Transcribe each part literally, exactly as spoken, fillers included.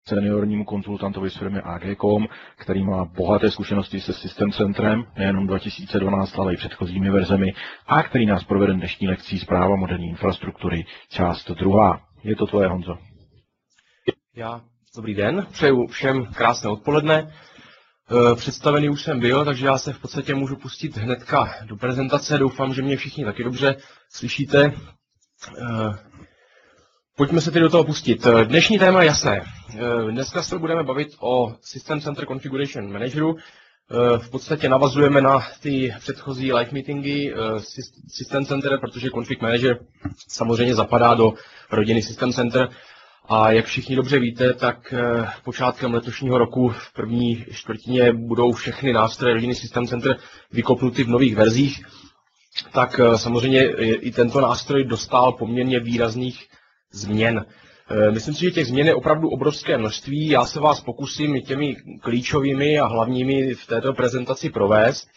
seniornímu konzultantovi z firmy A G tečka com, který má bohaté zkušenosti se System Centrem, nejenom dva tisíce dvanáct, ale i předchozími verzemi, a který nás provede dnešní lekcí Správa moderní infrastruktury, část druhá. Je to tvoje, Honzo. Já, dobrý den, přeju všem krásné odpoledne. Představený už jsem byl, takže já se v podstatě můžu pustit hnedka do prezentace. Doufám, že mě všichni taky dobře slyšíte. Pojďme se tedy do toho pustit. Dnešní téma je jasné. Dneska se budeme bavit o System Center Configuration Manageru. V podstatě navazujeme na ty předchozí live meetingy System Center, protože Config Manager samozřejmě zapadá do rodiny System Center. A jak všichni dobře víte, tak počátkem letošního roku v první čtvrtině budou všechny nástroje rodiny System Center vykopnuty v nových verzích. Tak samozřejmě i tento nástroj dostal poměrně výrazných změn. Myslím si, že těch změn je opravdu obrovské množství. Já se vás pokusím těmi klíčovými a hlavními v této prezentaci provést.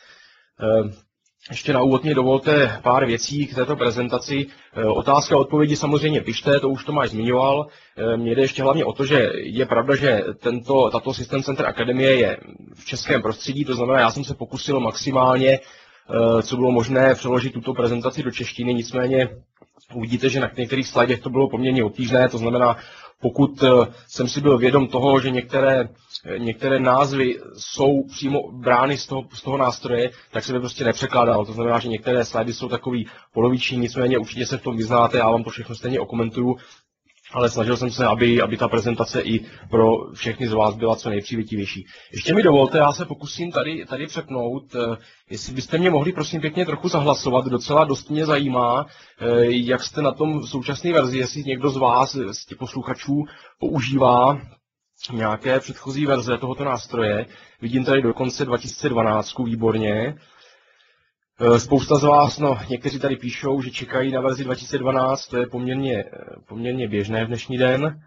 Ještě na úvod mě dovolte pár věcí k této prezentaci. Otázka a odpovědi samozřejmě pište, to už Tomáš zmiňoval. Mně jde ještě hlavně o to, že je pravda, že tento, tato System Center Akademie je v českém prostředí, to znamená, já jsem se pokusil maximálně, co bylo možné, přeložit tuto prezentaci do češtiny, nicméně uvidíte, že na některých slajdech to bylo poměrně obtížné, to znamená, pokud jsem si byl vědom toho, že některé, některé názvy jsou přímo brány z toho, z toho nástroje, tak se by prostě nepřekládal. To znamená, že některé slajdy jsou takový poloviční, nicméně určitě se v tom vyznáte, já vám to všechno stejně okomentuju, ale snažil jsem se, aby, aby ta prezentace i pro všechny z vás byla co nejpřívětivější. Ještě mi dovolte, já se pokusím tady, tady přepnout, jestli byste mě mohli prosím pěkně trochu zahlasovat, docela dost mě zajímá, jak jste na tom v současné verzi, jestli někdo z vás, z těch posluchačů, používá nějaké předchozí verze tohoto nástroje. Vidím tady dokonce dva tisíce dvanáct, výborně. Spousta z vás, no někteří tady píšou, že čekají na verzi dva tisíce dvanáct, to je poměrně, poměrně běžné v dnešní den.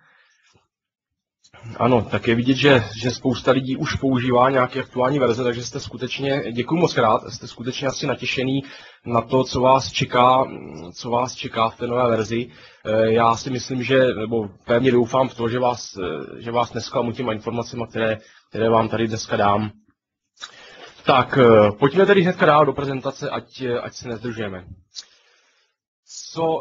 Ano, tak je vidět, že, že spousta lidí už používá nějaké aktuální verze, takže jste skutečně, děkuji moc krát, jste skutečně asi natěšený na to, co vás čeká, co vás čeká v té nové verzi. Já si myslím, že, nebo pevně doufám v to, že vás, že vás nesklamu těma informacemi, které, které vám tady dneska dám. Tak, pojďme tedy hnedka dál do prezentace, ať, ať se nezdržujeme. Co...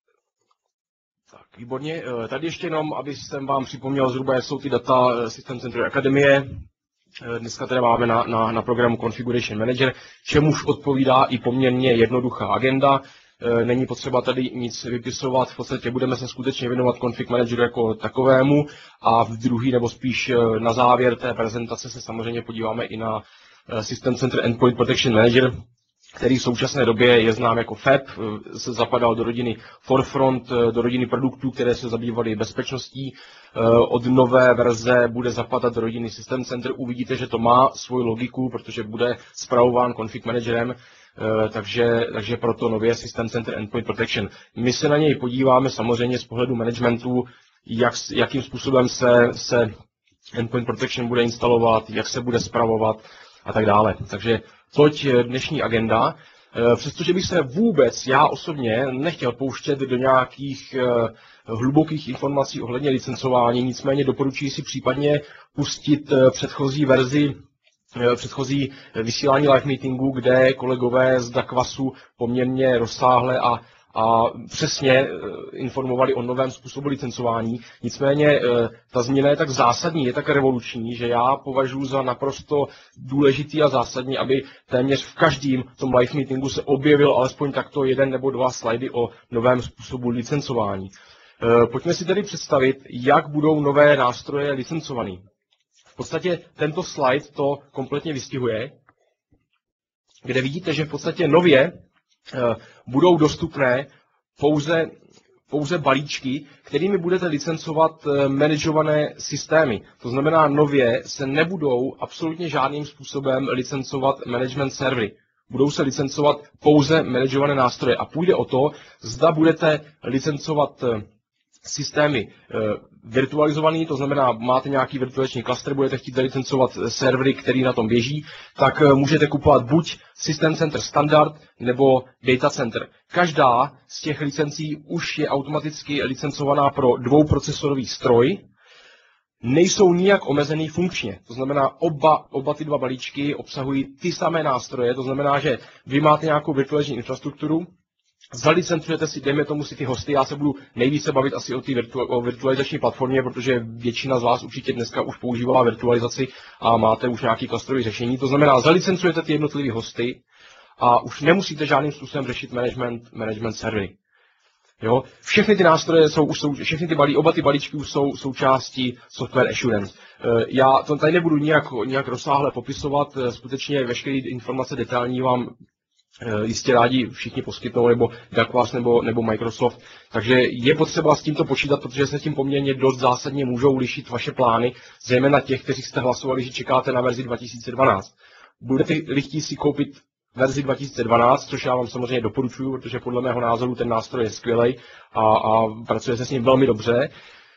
Tak, výborně. Tady ještě jenom, aby jsem vám připomněl zhruba, jak jsou ty data System Center Akademie. Dneska tady máme na, na, na programu Configuration Manager, čemuž odpovídá i poměrně jednoduchá agenda. Není potřeba tady nic vypisovat, v podstatě budeme se skutečně věnovat Config Manageru jako takovému a v druhý nebo spíš na závěr té prezentace se samozřejmě podíváme i na System Center Endpoint Protection Manager, který v současné době je znám jako F A B, se zapadal do rodiny Forefront, do rodiny produktů, které se zabývaly bezpečností. Od nové verze bude zapadat do rodiny System Center. Uvidíte, že to má svoji logiku, protože bude spravován Config Managerem, takže, takže proto nově System Center Endpoint Protection. My se na něj podíváme samozřejmě z pohledu managementu, jak, jakým způsobem se, se Endpoint Protection bude instalovat, jak se bude spravovat a tak dále. Takže toť dnešní agenda. Přestože bych se vůbec, já osobně, nechtěl pouštět do nějakých hlubokých informací ohledně licencování, nicméně doporučuji si případně pustit předchozí verzi, předchozí vysílání live meetingu, kde kolegové z Dakvasu poměrně rozsáhle a a přesně informovali o novém způsobu licencování. Nicméně ta změna je tak zásadní, je tak revoluční, že já považuji za naprosto důležitý a zásadní, aby téměř v každém tom live meetingu se objevil alespoň takto jeden nebo dva slajdy o novém způsobu licencování. Pojďme si tedy představit, jak budou nové nástroje licencované. V podstatě tento slide to kompletně vystihuje, kde vidíte, že v podstatě nově budou dostupné pouze, pouze balíčky, kterými budete licencovat manažované systémy. To znamená, nově se nebudou absolutně žádným způsobem licencovat management servery. Budou se licencovat pouze manažované nástroje. A půjde o to, zda budete licencovat systémy virtualizovaný, to znamená, máte nějaký virtualizační klaster, budete chtít licencovat servery, který na tom běží, tak můžete kupovat buď System Center Standard nebo Data Center. Každá z těch licencí už je automaticky licencovaná pro dvouprocesorový stroj, nejsou nijak omezený funkčně. To znamená, oba, oba ty dva balíčky obsahují ty samé nástroje, to znamená, že vy máte nějakou virtualizační infrastrukturu, zalicencujete si, dejme tomu si ty hosty, já se budu nejvíce bavit asi o té virtu, o virtualizační platformě, protože většina z vás určitě dneska už používala virtualizaci a máte už nějaký clusterový řešení. To znamená, zalicencujete ty jednotlivé hosty a už nemusíte žádným způsobem řešit management, management servery. Jo? Všechny ty nástroje jsou, jsou všechny ty balí, oba ty balíčky už jsou součástí software assurance. Já to tady nebudu nijak, nijak rozsáhle popisovat, skutečně veškeré informace detailní vám jistě rádi všichni poskytnou, nebo Dakwas, nebo, nebo Microsoft. Takže je potřeba s tímto počítat, protože se tím poměrně dost zásadně můžou lišit vaše plány, zejména těch, kteří jste hlasovali, že čekáte na verzi dva tisíce dvanáct. Budete-li chtít si koupit verzi dva tisíce dvanáct, což já vám samozřejmě doporučuji, protože podle mého názoru ten nástroj je skvělý a, a pracuje se s ním velmi dobře.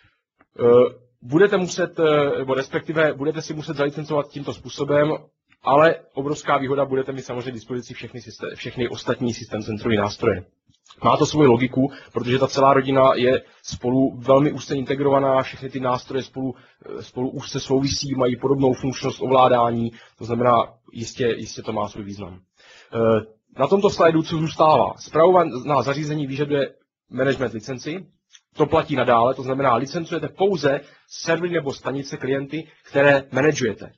Budete muset, nebo respektive budete si muset zalicencovat tímto způsobem, ale obrovská výhoda, budete mít samozřejmě dispozici všechny, systém, všechny ostatní systém centrové nástroje. Má to svoji logiku, protože ta celá rodina je spolu velmi úzce integrovaná, všechny ty nástroje spolu, spolu úzce souvisí, mají podobnou funkčnost ovládání, to znamená, jistě, jistě to má svůj význam. Na tomto slajdu, co zůstává? Spravovaná zařízení vyžaduje management licenci, to platí nadále, to znamená, licencujete pouze servery nebo stanice klienty, které manažujete.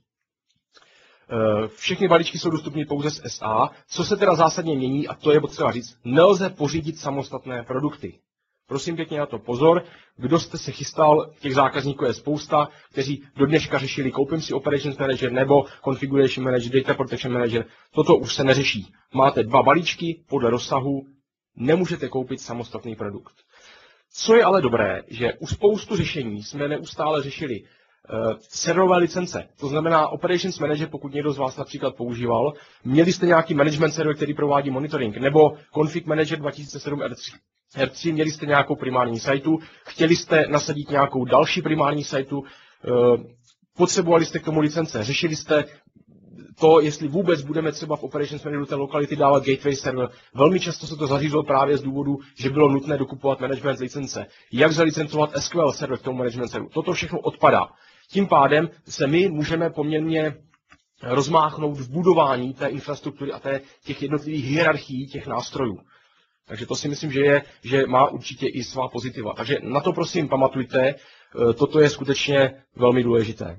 Všechny balíčky jsou dostupné pouze z S A. Co se teda zásadně mění, a to je potřeba říct, nelze pořídit samostatné produkty. Prosím pěkně na to pozor, kdo jste se chystal, těch zákazníků je spousta, kteří do dneška řešili koupím si Operations Manager nebo Configuration Manager, Data Protection Manager. Toto už se neřeší. Máte dva balíčky podle rozsahu, nemůžete koupit samostatný produkt. Co je ale dobré, že u spoustu řešení jsme neustále řešili Uh, serverové licence, to znamená Operations Manager, pokud někdo z vás například používal, měli jste nějaký management server, který provádí monitoring, nebo Config Manager dva tisíce sedm R tři, R tři, měli jste nějakou primární sajtu, chtěli jste nasadit nějakou další primární sajtu, uh, potřebovali jste k tomu licence, řešili jste to, jestli vůbec budeme třeba v Operations Manageru té lokality dávat gateway server. Velmi často se to zařízlo právě z důvodu, že bylo nutné dokupovat management licence. Jak zalicencovat S Q L server k tomu management serveru. Toto všechno odpadá. Tím pádem se my můžeme poměrně rozmáchnout v budování té infrastruktury a té, těch jednotlivých hierarchií těch nástrojů. Takže to si myslím, že, je, že má určitě i svá pozitiva. Takže na to prosím pamatujte, toto je skutečně velmi důležité.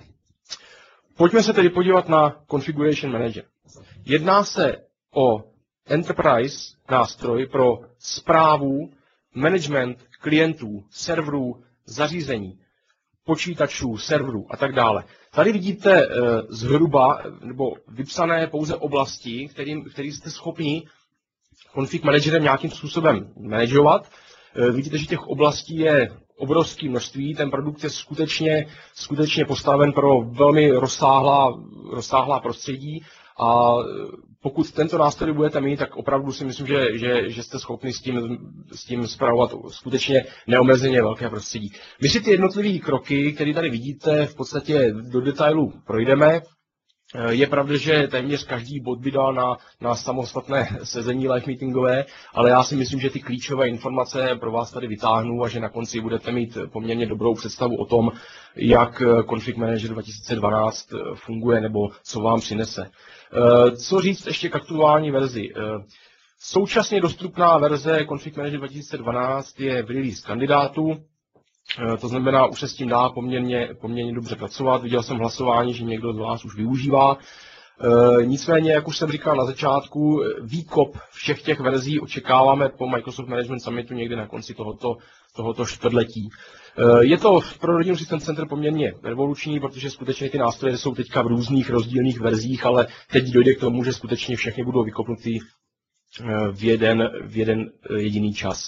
Pojďme se tedy podívat na Configuration Manager. Jedná se o enterprise nástroj pro správu, management klientů, serverů, zařízení, počítačů, serverů a tak dále. Tady vidíte uh, zhruba nebo vypsané pouze oblasti, kterým, který jste schopni config managerem nějakým způsobem manažovat. Uh, vidíte, že těch oblastí je obrovské množství, ten produkt je skutečně, skutečně postaven pro velmi rozsáhlá, rozsáhlá prostředí a pokud tento nástroj budete mít, tak opravdu si myslím, že, že, že jste schopni s tím, s tím spravovat skutečně neomezeně velké prostředí. My si ty jednotlivé kroky, které tady vidíte, v podstatě do detailu projdeme. Je pravda, že téměř každý bod by dal na, na samostatné sezení live meetingové, ale já si myslím, že ty klíčové informace pro vás tady vytáhnu a že na konci budete mít poměrně dobrou představu o tom, jak Config Manager dva tisíce dvanáct funguje nebo co vám přinese. Co říct ještě k aktuální verzi? Současně dostupná verze Config Manager dva tisíce dvanáct je v release kandidátu. To znamená, už se s tím dá poměrně, poměrně dobře pracovat. Viděl jsem hlasování, že někdo z vás už využívá. E, nicméně, jak už jsem říkal na začátku, výkop všech těch verzí očekáváme po Microsoft Management Summitu někdy na konci tohoto, tohoto čtvrtletí. E, je to pro rodinu System Center poměrně revoluční, protože skutečně ty nástroje jsou teďka v různých rozdílných verzích, ale teď dojde k tomu, že skutečně všechny budou vykopnutý v jeden, v jeden jediný čas.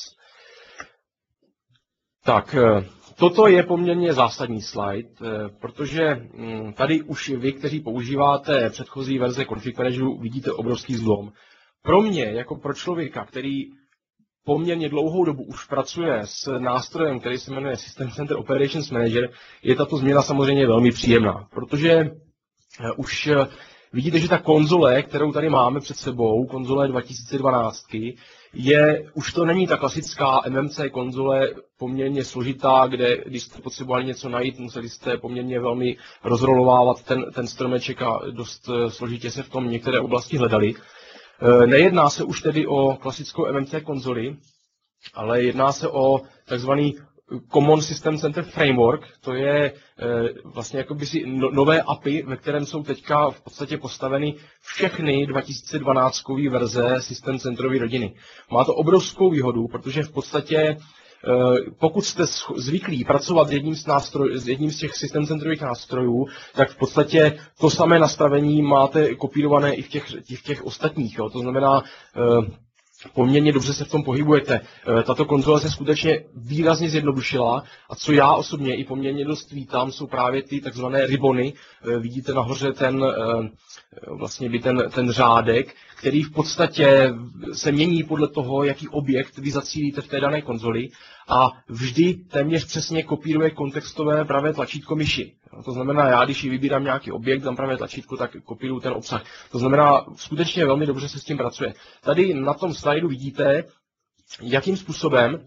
Tak, toto je poměrně zásadní slide, protože tady už vy, kteří používáte předchozí verze Config Manageru, vidíte obrovský zlom. Pro mě, jako pro člověka, který poměrně dlouhou dobu už pracuje s nástrojem, který se jmenuje System Center Operations Manager, je tato změna samozřejmě velmi příjemná, protože už Vidíte, že ta konzole, kterou tady máme před sebou, konzole dva tisíce dvanáct, je, už to není ta klasická M M C konzole poměrně složitá, kde když jste potřebovali něco najít, museli jste poměrně velmi rozrolovávat ten, ten stromeček a dost složitě se v tom některé oblasti hledali. Nejedná se už tedy o klasickou M M C konzoli, ale jedná se o takzvaný Common System Center Framework, to je vlastně jakoby si nové A P I, ve kterém jsou teďka v podstatě postaveny všechny dva tisíce dvanáctové verze System Centerové rodiny. Má to obrovskou výhodu, protože v podstatě pokud jste zvyklí pracovat s jedním z, nástroj, s jedním z těch systém centrových nástrojů, tak v podstatě to samé nastavení máte kopírované i v těch, i v těch ostatních. Jo. To znamená, poměrně dobře se v tom pohybujete. Tato konzole se skutečně výrazně zjednodušila a co já osobně i poměrně dost vítám, jsou právě ty takzvané ribbony. Vidíte nahoře ten, vlastně by ten, ten řádek, který v podstatě se mění podle toho, jaký objekt vy zacílíte v té dané konzoli a vždy téměř přesně kopíruje kontextové pravé tlačítko myši. To znamená, já když ji vybírám nějaký objekt, dám pravé tlačítko, tak kopíruju ten obsah. To znamená, skutečně velmi dobře se s tím pracuje. Tady na tom slajdu vidíte, jakým způsobem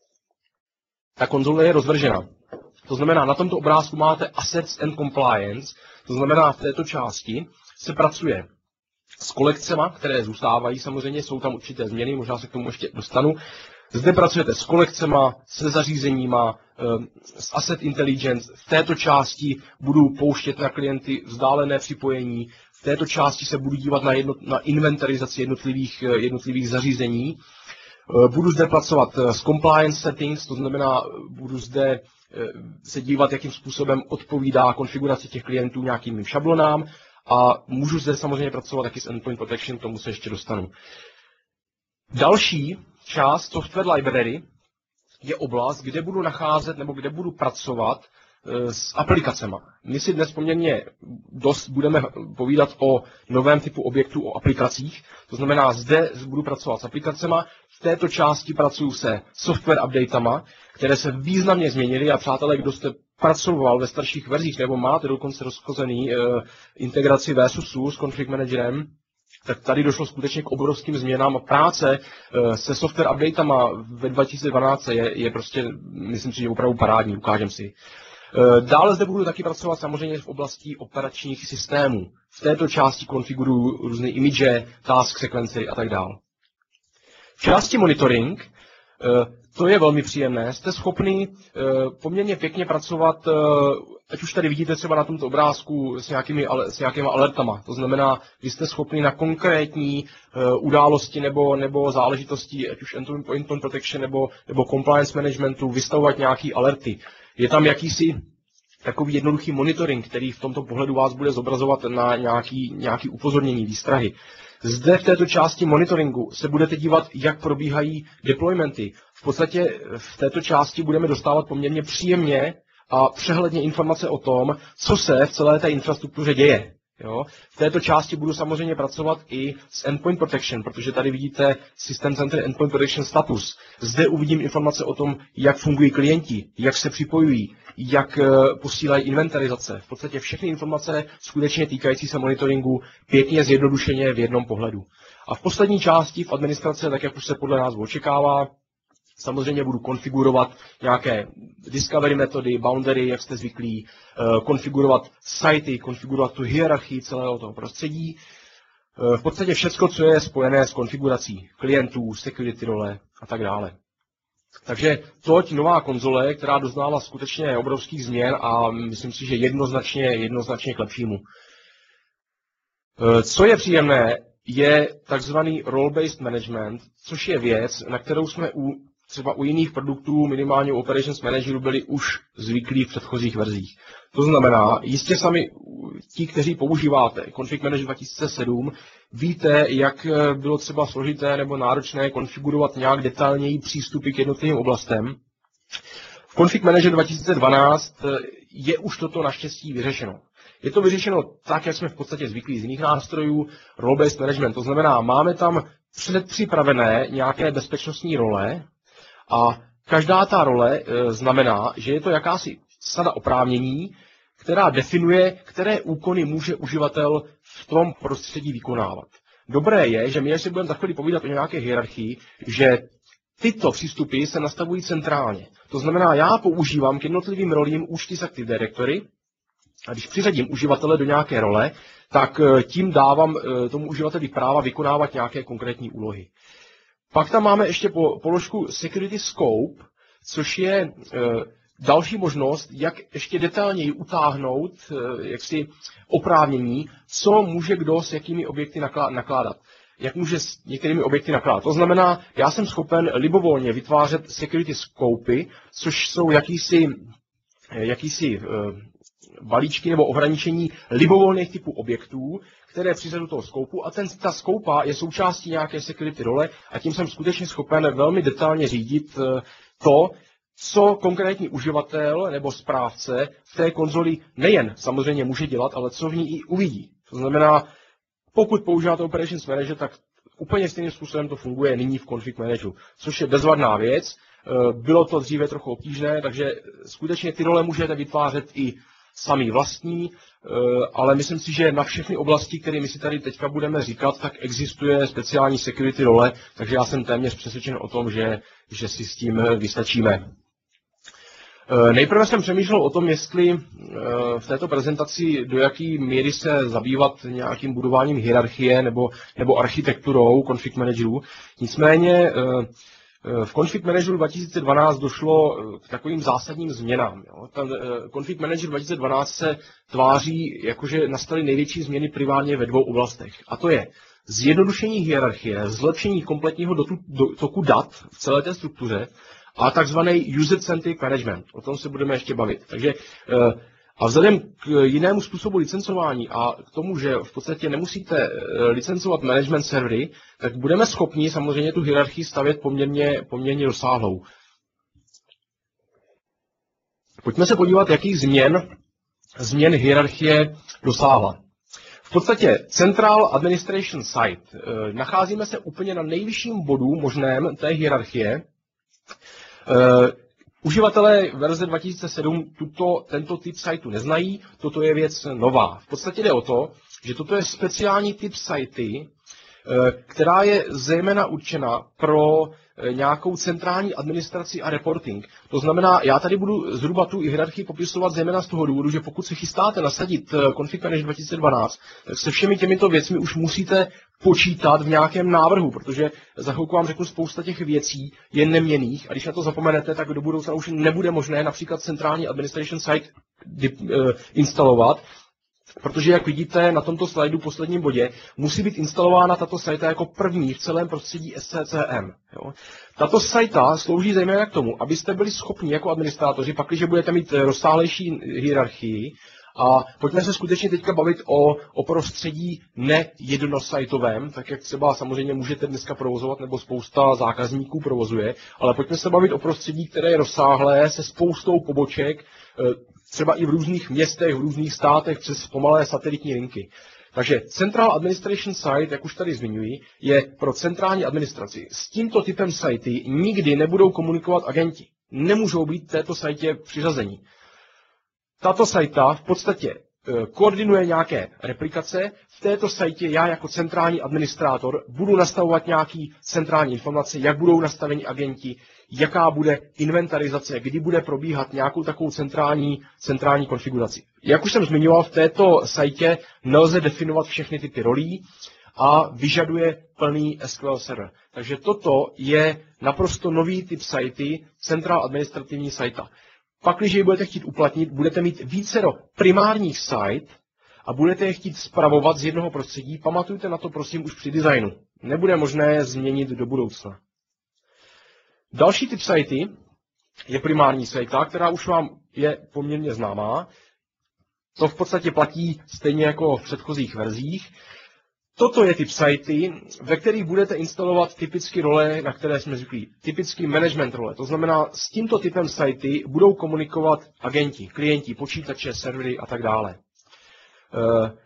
ta konzole je rozvržena. To znamená, na tomto obrázku máte Assets and Compliance, to znamená, v této části se pracuje s kolekcema, které zůstávají, samozřejmě jsou tam určité změny, možná se k tomu ještě dostanu. Zde pracujete s kolekcema, se zařízeníma, s Asset Intelligence. V této části budu pouštět na klienty vzdálené připojení. V této části se budu dívat na, jedno, na inventarizaci jednotlivých, jednotlivých zařízení. Budu zde pracovat s compliance settings, to znamená, budu zde se dívat, jakým způsobem odpovídá konfigurace těch klientů nějakým mým šablonám. A můžu zde samozřejmě pracovat taky s Endpoint Protection, k tomu se ještě dostanu. Další část Software Library je oblast, kde budu nacházet nebo kde budu pracovat s aplikacemi. My si dnes poměrně dost budeme povídat o novém typu objektů, o aplikacích. To znamená, zde budu pracovat s aplikacemi. V této části pracuji se software updatama, které se významně změnily a přátelé, kdo jste pracoval ve starších verzích nebo máte dokonce rozchozený e, integraci versusu s config managerem, tak tady došlo skutečně k obrovským změnám a práce e, se software updatama ve dva tisíce dvanáct je, je prostě, myslím si, že opravdu parádní, ukážem si. E, dále zde budu taky pracovat samozřejmě v oblasti operačních systémů. V této části konfiguruju různé image, task sequencery a tak dále. V části monitoring, to je velmi příjemné, jste schopni poměrně pěkně pracovat, ať už tady vidíte třeba na tomto obrázku s nějakými, s nějakými alertama. To znamená, že jste schopni na konkrétní události nebo, nebo záležitosti, ať už Endpoint Protection nebo, nebo Compliance Managementu, vystavovat nějaké alerty. Je tam jakýsi takový jednoduchý monitoring, který v tomto pohledu vás bude zobrazovat na nějaký, nějaký upozornění, výstrahy. Zde v této části monitoringu se budete dívat, jak probíhají deploymenty. V podstatě v této části budeme dostávat poměrně příjemně a přehledně informace o tom, co se v celé té infrastruktuře děje. Jo? V této části budu samozřejmě pracovat i s Endpoint Protection, protože tady vidíte System Center Endpoint Protection status. Zde uvidím informace o tom, jak fungují klienti, jak se připojují, jak posílají inventarizace. V podstatě všechny informace skutečně týkající se monitoringu pěkně zjednodušeně v jednom pohledu. A v poslední části v administraci, tak jak už se podle nás očekává, samozřejmě budu konfigurovat nějaké discovery metody, boundary, jak jste zvyklí, konfigurovat sitey, konfigurovat tu hierarchii celého toho prostředí. V podstatě všechno, co je spojené s konfigurací klientů, security role a tak dále. Takže toť nová konzole, která doznala skutečně obrovských změn a myslím si, že jednoznačně, jednoznačně k lepšímu. Co je příjemné, je takzvaný role-based management, což je věc, na kterou jsme u, třeba u jiných produktů, minimálně u Operations Manageru, byli už zvyklí v předchozích verzích. To znamená, jistě sami ti, kteří používáte Config Manager dva tisíce sedm, víte, jak bylo třeba složité nebo náročné konfigurovat nějak detailněji přístupy k jednotlivým oblastem. V Config Manager dva tisíce dvanáct je už toto naštěstí vyřešeno. Je to vyřešeno tak, jak jsme v podstatě zvyklí z jiných nástrojů, role-based management. To znamená, máme tam předpřipravené nějaké bezpečnostní role a každá ta role znamená, že je to jakási sada oprávnění, která definuje, které úkony může uživatel v tom prostředí vykonávat. Dobré je, že my, až si budeme za chvíli povídat o nějaké hierarchii, že tyto přístupy se nastavují centrálně. To znamená, já používám k jednotlivým rolím účty z Active Directory, a když přiřadím uživatele do nějaké role, tak tím dávám tomu uživateli práva vykonávat nějaké konkrétní úlohy. Pak tam máme ještě položku Security Scope, což je další možnost, jak ještě detailněji utáhnout jaksi oprávnění, co může kdo s jakými objekty nakládat. Jak může s některými objekty nakládat. To znamená, já jsem schopen libovolně vytvářet security scopy, což jsou jakýsi, jakýsi balíčky nebo ohraničení libovolných typů objektů, které přiřadu toho skoupu, a ten, ta skoupa je součástí nějaké security role a tím jsem skutečně schopen velmi detailně řídit to, co konkrétní uživatel nebo správce v té konzoli nejen samozřejmě může dělat, ale co v ní i uvidí. To znamená, pokud používáte Operations Manager, tak úplně stejným způsobem to funguje nyní v Config Manageru, což je bezvadná věc. Bylo to dříve trochu obtížné, takže skutečně ty role můžete vytvářet i sami vlastní, ale myslím si, že na všechny oblasti, které my si tady teďka budeme říkat, tak existuje speciální security role, takže já jsem téměř přesvědčen o tom, že, že si s tím vystačíme. Nejprve jsem přemýšlel o tom, jestli v této prezentaci do jaký míry se zabývat nějakým budováním hierarchie nebo, nebo architekturou config managerů. Nicméně v config manageru dva tisíce dvanáct došlo k takovým zásadním změnám. Jo. Ten config manager dva tisíce dvanáct se tváří, jakože nastaly největší změny primárně ve dvou oblastech. A to je zjednodušení hierarchie, zlepšení kompletního toku dat v celé té struktuře, a takzvaný user-centric management. O tom se budeme ještě bavit. Takže a vzhledem k jinému způsobu licencování a k tomu, že v podstatě nemusíte licencovat management servery, tak budeme schopni samozřejmě tu hierarchii stavět poměrně, poměrně rozsáhlou. Pojďme se podívat, jakých změn, změn hierarchie dosáhla. V podstatě Central Administration Site. Nacházíme se úplně na nejvyšším bodu možném té hierarchie. Uh, uživatelé verze dva tisíce sedm tuto, tento typ sajtu neznají, toto je věc nová. V podstatě jde o to, že toto je speciální typ sajty, uh, která je zejména určena pro uh, nějakou centrální administraci a reporting. To znamená, já tady budu zhruba tu hierarchii popisovat zejména z toho důvodu, že pokud se chystáte nasadit uh, Config Manager dva tisíce dvanáct, tak se všemi těmito věcmi už musíte počítat v nějakém návrhu, protože za chvilku vám řeknu, spousta těch věcí je neměnných a když na to zapomenete, tak do budoucna už nebude možné například centrální administration site instalovat, protože jak vidíte na tomto slajdu v posledním bodě, musí být instalována tato sajta jako první v celém prostředí S C C M. Jo. Tato sajta slouží zejména k tomu, abyste byli schopni jako administrátoři, pakliže budete mít rozsáhlejší hierarchii. A pojďme se skutečně teďka bavit o, o prostředí nejednosajtovém, tak jak třeba samozřejmě můžete dneska provozovat, nebo spousta zákazníků provozuje, ale pojďme se bavit o prostředí, které je rozsáhlé, se spoustou poboček, třeba i v různých městech, v různých státech, přes pomalé satelitní linky. Takže Central Administration Site, jak už tady zmiňuji, je pro centrální administraci. S tímto typem sajty nikdy nebudou komunikovat agenti. Nemůžou být této sajtě přiřazení. Tato sajta v podstatě koordinuje nějaké replikace. V této sajtě já jako centrální administrátor budu nastavovat nějaký centrální informace, jak budou nastaveni agenti, jaká bude inventarizace, kdy bude probíhat nějakou takovou centrální, centrální konfiguraci. Jak už jsem zmiňoval, v této sajtě nelze definovat všechny typy rolí a vyžaduje plný S Q L server. Takže toto je naprosto nový typ sajty, centrál administrativní sajta. Pak, když ji budete chtít uplatnit, budete mít vícero primárních site a budete je chtít spravovat z jednoho prostředí. Pamatujte na to, prosím, už při designu. Nebude možné je změnit do budoucna. Další typ sajty je primární sajta, která už vám je poměrně známá. To v podstatě platí stejně jako v předchozích verzích. Toto je typ sajty, ve kterých budete instalovat typicky role, na které jsme zvyklí. Typicky management role. To znamená, s tímto typem sajty budou komunikovat agenti, klienti, počítače, servery a tak dále.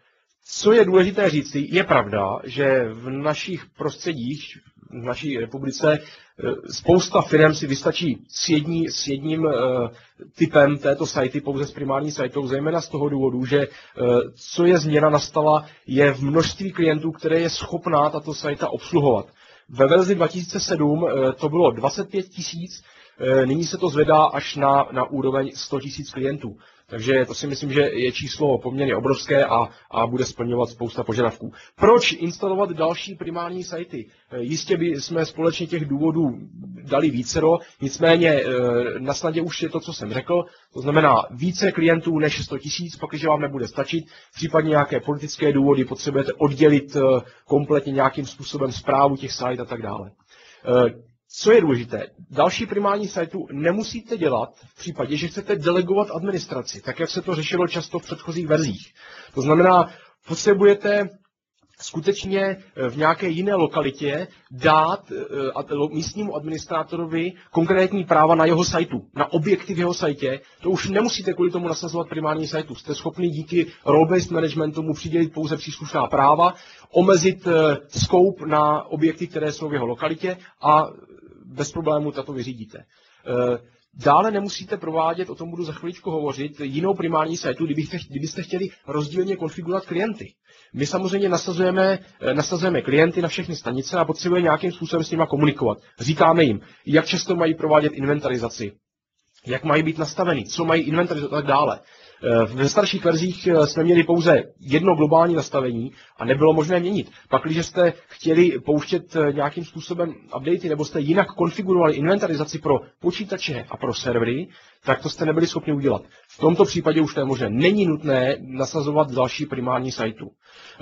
Co je důležité říci, je pravda, že v našich prostředích, v naší republice spousta firm si vystačí s, jední, s jedním uh, typem této sajty, pouze s primární sajtou, zejména z toho důvodu, že uh, co je změna nastala, je v množství klientů, které je schopná tato sajta obsluhovat. Ve verzi dva tisíce sedm uh, to bylo dvacet pět tisíc, uh, nyní se to zvedá až na, na úroveň sto tisíc klientů. Takže to si myslím, že je číslo poměrně obrovské a, a bude splňovat spousta požadavků. Proč instalovat další primární sajty? Jistě by jsme společně těch důvodů dali vícero, nicméně na snadě už je to, co jsem řekl, to znamená více klientů než sto tisíc, pokud vám nebude stačit, případně nějaké politické důvody, potřebujete oddělit kompletně nějakým způsobem správu těch sajt a tak dále. Co je důležité? Další primární sajtu nemusíte dělat v případě, že chcete delegovat administraci, tak jak se to řešilo často v předchozích verzích. To znamená, potřebujete skutečně v nějaké jiné lokalitě dát místnímu administrátorovi konkrétní práva na jeho sajtu, na objekty v jeho sajtě. To už nemusíte kvůli tomu nasazovat primární sajtu. Jste schopni díky role-based managementu mu přidělit pouze příslušná práva, omezit scope na objekty, které jsou v jeho lokalitě a bez problémů tato vyřídíte. Dále nemusíte provádět, o tom budu za chviličku hovořit, jinou primární sajtu, kdybyste, kdybyste chtěli rozdílně konfigurovat klienty. My samozřejmě nasazujeme, nasazujeme klienty na všechny stanice a potřebujeme nějakým způsobem s nimi komunikovat. Říkáme jim, jak často mají provádět inventarizaci, jak mají být nastaveni, co mají inventarizovat a tak dále. Ve starších verzích jsme měli pouze jedno globální nastavení a nebylo možné měnit. Pak, když jste chtěli pouštět nějakým způsobem updaty nebo jste jinak konfigurovali inventarizaci pro počítače a pro servery, tak to jste nebyli schopni udělat. V tomto případě už to je možné. Není nutné nasazovat další primární sajtu.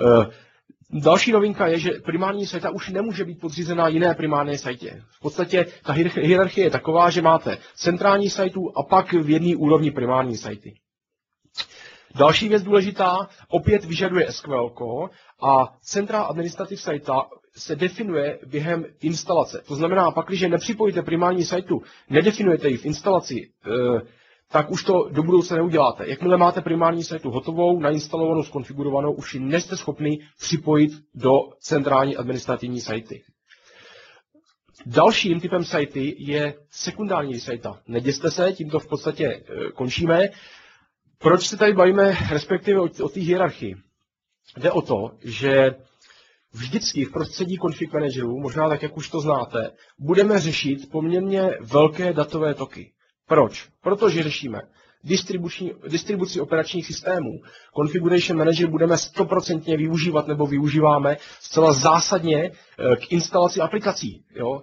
Další novinka je, že primární sajta už nemůže být podřízená jiné primární sajtě. V podstatě ta hierarchie je taková, že máte centrální sajtu a pak v jedné úrovni primární sajty. Další věc důležitá, opět vyžaduje S Q L a centra administrative sajta se definuje během instalace. To znamená, pak, když nepřipojíte primární sajtu, nedefinujete ji v instalaci, tak už to do budoucna neuděláte. Jakmile máte primární sajtu hotovou, nainstalovanou, skonfigurovanou, už ji nejste schopni připojit do centrální administrativní sajty. Dalším typem sajty je sekundární sajta. Neděste se, tímto v podstatě končíme. Proč se tady bavíme respektive o, o té hierarchii? Jde o to, že vždycky v prostředí config managerů, možná tak, jak už to znáte, budeme řešit poměrně velké datové toky. Proč? Protože řešíme distribuci operačních systémů. Configuration manager budeme stoprocentně využívat nebo využíváme zcela zásadně k instalaci aplikací. Jo?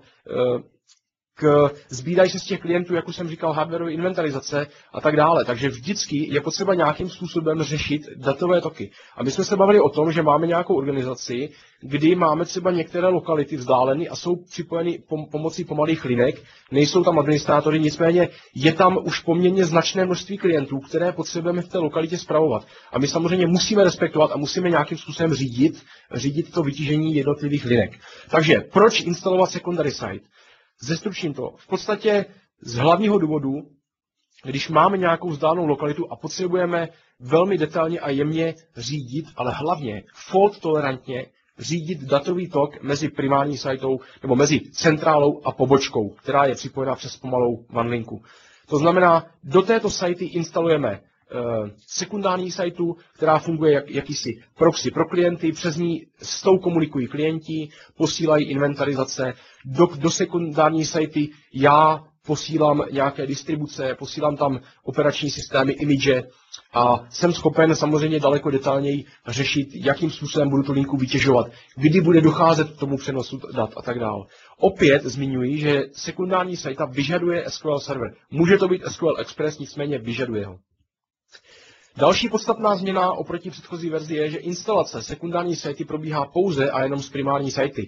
K, sbírají se z těch klientů, jak už jsem říkal, hardwareové inventarizace a tak dále. Takže vždycky je potřeba nějakým způsobem řešit datové toky. A my jsme se bavili o tom, že máme nějakou organizaci, kdy máme třeba některé lokality vzdálené a jsou připojeny pom- pomocí pomalých linek, nejsou tam administrátory, nicméně je tam už poměrně značné množství klientů, které potřebujeme v té lokalitě spravovat. A my samozřejmě musíme respektovat a musíme nějakým způsobem řídit, řídit to vytížení jednotlivých linek. Takže proč instalovat secondary site? Zestručím to. V podstatě z hlavního důvodu, když máme nějakou vzdálenou lokalitu a potřebujeme velmi detailně a jemně řídit, ale hlavně fault tolerantně řídit datový tok mezi primární sajtou nebo mezi centrálou a pobočkou, která je připojena přes pomalou vanlinku. To znamená, do této sajty instalujeme sekundární sajtu, která funguje jak jakýsi proxy pro klienty, přes ní s tou komunikují klienti, posílají inventarizace, do, do sekundární sajty já posílám nějaké distribuce, posílám tam operační systémy, image a jsem schopen samozřejmě daleko detailněji řešit, jakým způsobem budu tu linku vytěžovat, kdy bude docházet k tomu přenosu dat a tak dále. Opět zmiňuji, že sekundární sajta vyžaduje S Q L server. Může to být S Q L Express, nicméně vyžaduje ho. Další podstatná změna oproti předchozí verzi je, že instalace sekundární sajty probíhá pouze a jenom z primární sajty.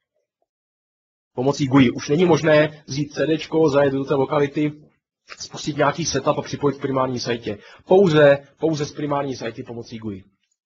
Pomocí G U I. Už není možné vzít CDčko, zajet do té lokality, spustit nějaký setup a připojit k primární sajtě. Pouze, pouze z primární sajty pomocí G U I.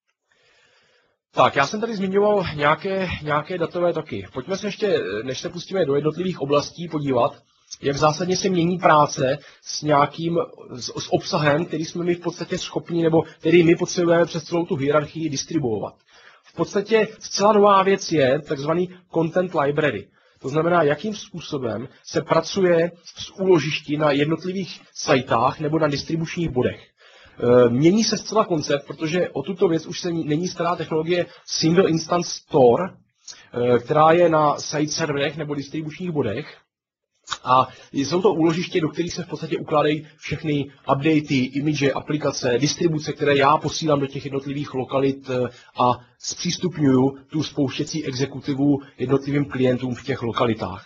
Tak, já jsem tady zmiňoval nějaké, nějaké datové toky. Pojďme se ještě, než se pustíme do jednotlivých oblastí, podívat, jak zásadně se mění práce s nějakým, s, s obsahem, který jsme my v podstatě schopni, nebo který my potřebujeme přes celou tu hierarchii distribuovat. V podstatě zcela nová věc je takzvaný content library. To znamená, jakým způsobem se pracuje s úložišti na jednotlivých sajtách nebo na distribučních bodech. Mění se zcela koncept, protože o tuto věc už se není stará technologie Single Instance Store, která je na site serverech nebo distribučních bodech. A jsou to úložiště, do kterých se v podstatě ukládají všechny updaty, image, aplikace, distribuce, které já posílám do těch jednotlivých lokalit a zpřístupňuju tu spouštěcí exekutivu jednotlivým klientům v těch lokalitách.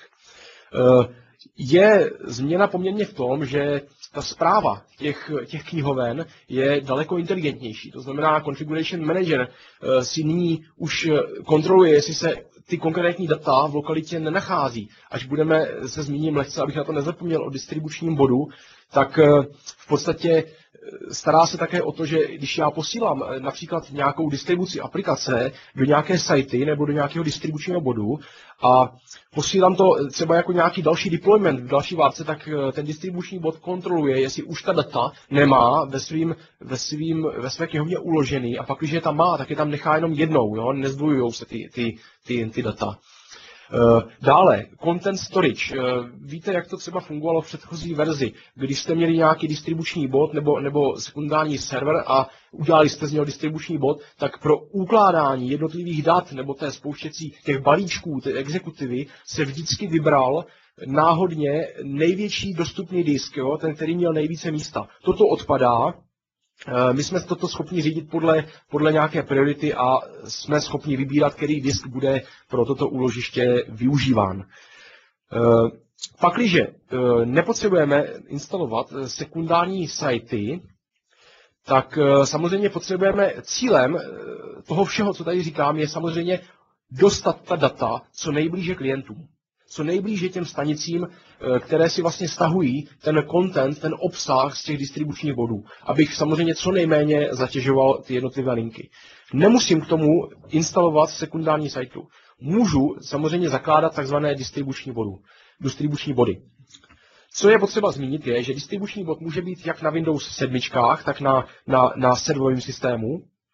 Je změna poměrně v tom, že ta správa těch, těch knihoven je daleko inteligentnější. To znamená, Configuration Manager si nyní už kontroluje, jestli se ty konkrétní data v lokalitě nenachází. Až budeme, se zmíním lehce, abych na to nezapomněl, o distribučním bodu, tak v podstatě stará se také o to, že když já posílám například nějakou distribuci aplikace do nějaké sajty nebo do nějakého distribučního bodu a posílám to třeba jako nějaký další deployment v další várce, tak ten distribuční bod kontroluje, jestli už ta data nemá ve, svým, ve, svým, ve své knihovně uložený a pak, když je tam má, tak je tam nechá jenom jednou, jo? Nezdvojujou se ty, ty, ty, ty data. Dále, content storage. Víte, jak to třeba fungovalo v předchozí verzi, když jste měli nějaký distribuční bod nebo, nebo sekundární server a udělali jste z něho distribuční bod, tak pro ukládání jednotlivých dat nebo té spouštěcí těch balíčků, té exekutivy, se vždycky vybral náhodně největší dostupný disk, jo, ten, který měl nejvíce místa. Toto odpadá. My jsme toto schopni řídit podle, podle nějaké priority a jsme schopni vybírat, který disk bude pro toto úložiště využíván. Pakliže nepotřebujeme instalovat sekundární sajty, tak samozřejmě potřebujeme, cílem toho všeho, co tady říkám, je samozřejmě dostat ta data co nejblíže klientům. Co nejblíže těm stanicím, které si vlastně stahují ten content, ten obsah z těch distribučních bodů, abych samozřejmě co nejméně zatěžoval ty jednotlivé linky. Nemusím k tomu instalovat sekundární sajtu. Můžu samozřejmě zakládat takzvané distribuční bodu, distribuční body. Co je potřeba zmínit je, že distribuční bod může být jak na Windows sedm, tak na, na, na serverovém systému.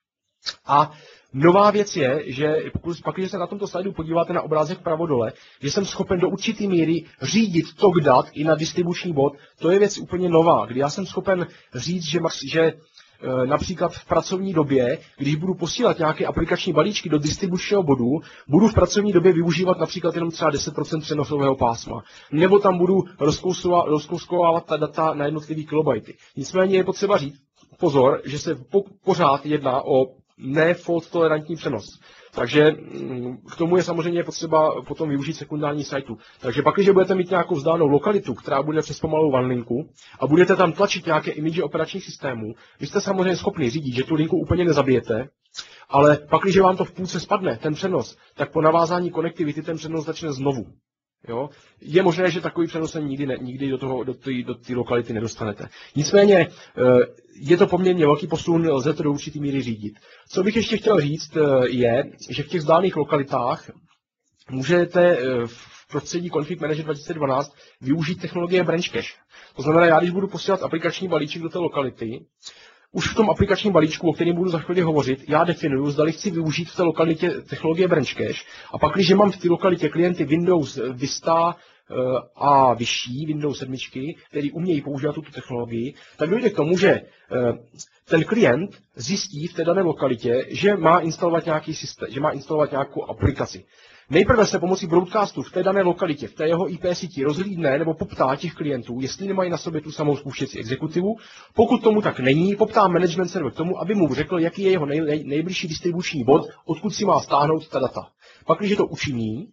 A nová věc je, že pokud, když se na tomto slajdu podíváte na obrázek vpravo dole, že jsem schopen do určité míry řídit tok dat i na distribuční bod, to je věc úplně nová, kdy já jsem schopen říct, že, že například v pracovní době, když budu posílat nějaké aplikační balíčky do distribučního bodu, budu v pracovní době využívat například jenom třeba deset procent přenosového pásma. Nebo tam budu rozkouskovávat ta data na jednotlivý kilobajty. Nicméně je potřeba říct, pozor, že se po, pořád jedná o ne-fault tolerantní přenos. Takže k tomu je samozřejmě potřeba potom využít sekundární sajtu. Takže pak, když budete mít nějakou vzdálenou lokalitu, která bude přes pomalou vanlinku a budete tam tlačit nějaké image operačních systémů, vy jste samozřejmě schopni řídit, že tu linku úplně nezabijete, ale pak, když vám to v půlce spadne, ten přenos, tak po navázání konektivity ten přenos začne znovu. Jo? Je možné, že takový přenos se nikdy, ne, nikdy do toho, do té do lokality nedostanete. Nicméně je to poměrně velký posun, lze to do určitý míry řídit. Co bych ještě chtěl říct je, že v těch vzdálených lokalitách můžete v prostředí Config Manager dva tisíce dvanáct využít technologie branch cache. To znamená, já když budu posílat aplikační balíček do té lokality, už v tom aplikačním balíčku, o kterém budu za chvíli hovořit, já definuju, zdali chci využít v té lokalitě technologie branch cache. A pak, když mám v té lokalitě klienty Windows Vista a vyšší, Windows sedm, který umějí používat tuto technologii, tak dojde k tomu, že ten klient zjistí v té dané lokalitě, že má instalovat nějaký systém, že má instalovat nějakou aplikaci. Nejprve se pomocí broadcastu v té dané lokalitě, v té jeho I P síti rozhlídne nebo poptá těch klientů, jestli nemají na sobě tu samou spouštěcí exekutivu. Pokud tomu tak není, poptá management server k tomu, aby mu řekl, jaký je jeho nej, nej, nejbližší distribuční bod, odkud si má stáhnout ta data. Pak, když to učiní,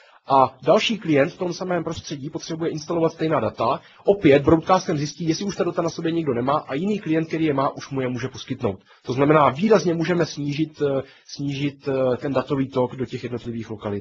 a další klient v tom samém prostředí potřebuje instalovat stejná data, opět broadcastem zjistí, jestli už ta data na sobě nikdo nemá a jiný klient, který je má, už mu je může poskytnout. To znamená, výrazně můžeme snížit, snížit ten datový tok do těch jednotlivých lokalit.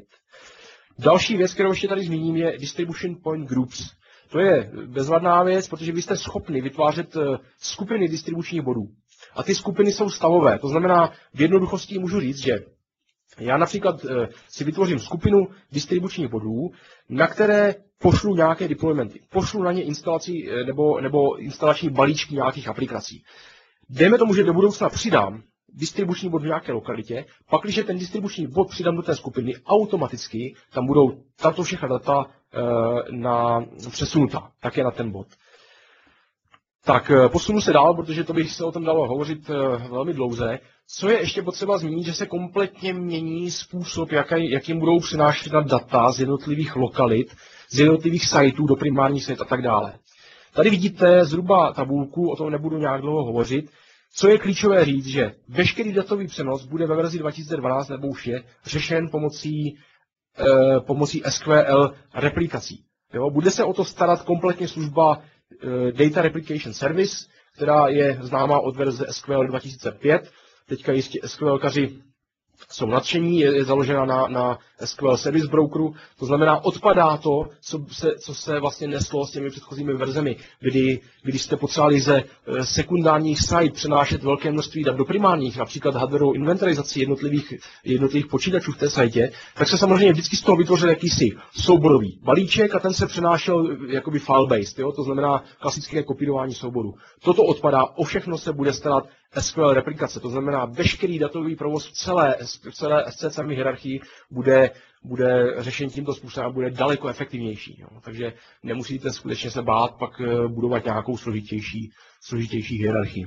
Další věc, kterou ještě tady zmíním, je Distribution Point Groups. To je bezvadná věc, protože vy jste schopni vytvářet skupiny distribučních bodů. A ty skupiny jsou stavové. To znamená, v jednoduchosti můžu říct, že Já například si vytvořím skupinu distribučních bodů, na které pošlu nějaké deploymenty. Pošlu na ně instalaci nebo, nebo instalační balíčky nějakých aplikací. Dejme tomu, že do budoucna přidám distribuční bod v nějaké lokalitě, pak, když ten distribuční bod přidám do té skupiny, automaticky tam budou tato všechna data e, na, přesunuta, také na ten bod. Tak posunu se dál, protože to bych se o tom dalo hovořit velmi dlouze. Co je ještě potřeba zmínit, že se kompletně mění způsob, jaký, jakým budou přinášet data z jednotlivých lokalit, z jednotlivých sajtů do primárních site a tak dále. Tady vidíte zhruba tabulku, o tom nebudu nějak dlouho hovořit. Co je klíčové říct, že veškerý datový přenos bude ve verzi dva tisíce dvanáct nebo už je řešen pomocí, eh, pomocí S Q L replikací. Jo? Bude se o to starat kompletně služba Data Replication Service, která je známá od verze S Q L dva tisíce pět. Teďka jistě SQLkaři jsou nadšení, je, je založena na, na S Q L Service Brokeru, to znamená odpadá to, co se, co se vlastně neslo s těmi předchozími verzemi, kdy, když jste potřebovali ze sekundárních site přenášet velké množství dat do primárních, například hardwareovou inventarizaci jednotlivých, jednotlivých počítačů v té sajtě, tak se samozřejmě vždycky z toho vytvořil jakýsi souborový balíček a ten se přenášel jakoby file-based, jo? To znamená klasické kopírování souboru. Toto odpadá, o všechno se bude starat S Q L replikace, to znamená veškerý datový provoz v celé, v celé S C C M hierarchii bude, bude řešen tímto způsobem a bude daleko efektivnější. Jo. Takže nemusíte skutečně se bát pak budovat nějakou složitější, složitější hierarchii.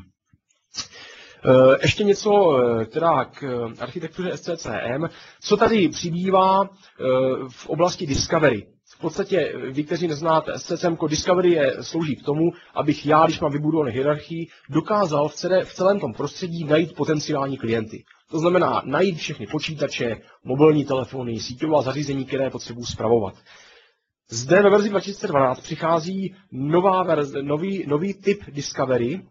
Ještě něco teda k architektuře S C C M. Co tady přibývá v oblasti Discovery? V podstatě vy, kteří neznáte S C C M, Discovery je, slouží k tomu, abych já, když mám vybudovanou hierarchii, dokázal v, celé, v celém tom prostředí najít potenciální klienty. To znamená najít všechny počítače, mobilní telefony, síťová zařízení, které potřebuji spravovat. Zde ve verzi dva tisíce dvanáct přichází nová verze, nový, nový typ Discovery,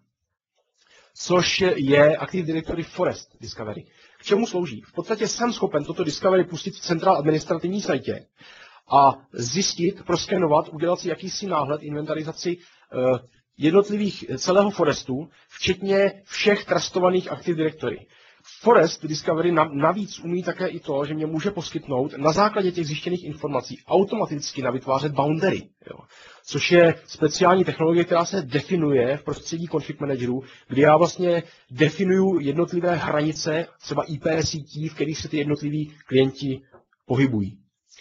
což je Active Directory Forest Discovery. K čemu slouží? V podstatě jsem schopen toto Discovery pustit v centrál administrativní sajtě a zjistit, proskenovat, udělat si jakýsi náhled, inventarizaci jednotlivých celého Forestu, včetně všech trustovaných Active Directory. Forest Discovery navíc umí také i to, že mě může poskytnout na základě těch zjištěných informací automaticky navytvářet boundary, jo. Což je speciální technologie, která se definuje v prostředí config manageru, kdy já vlastně definuju jednotlivé hranice, třeba I P sítí, v kterých se ty jednotliví klienti pohybují.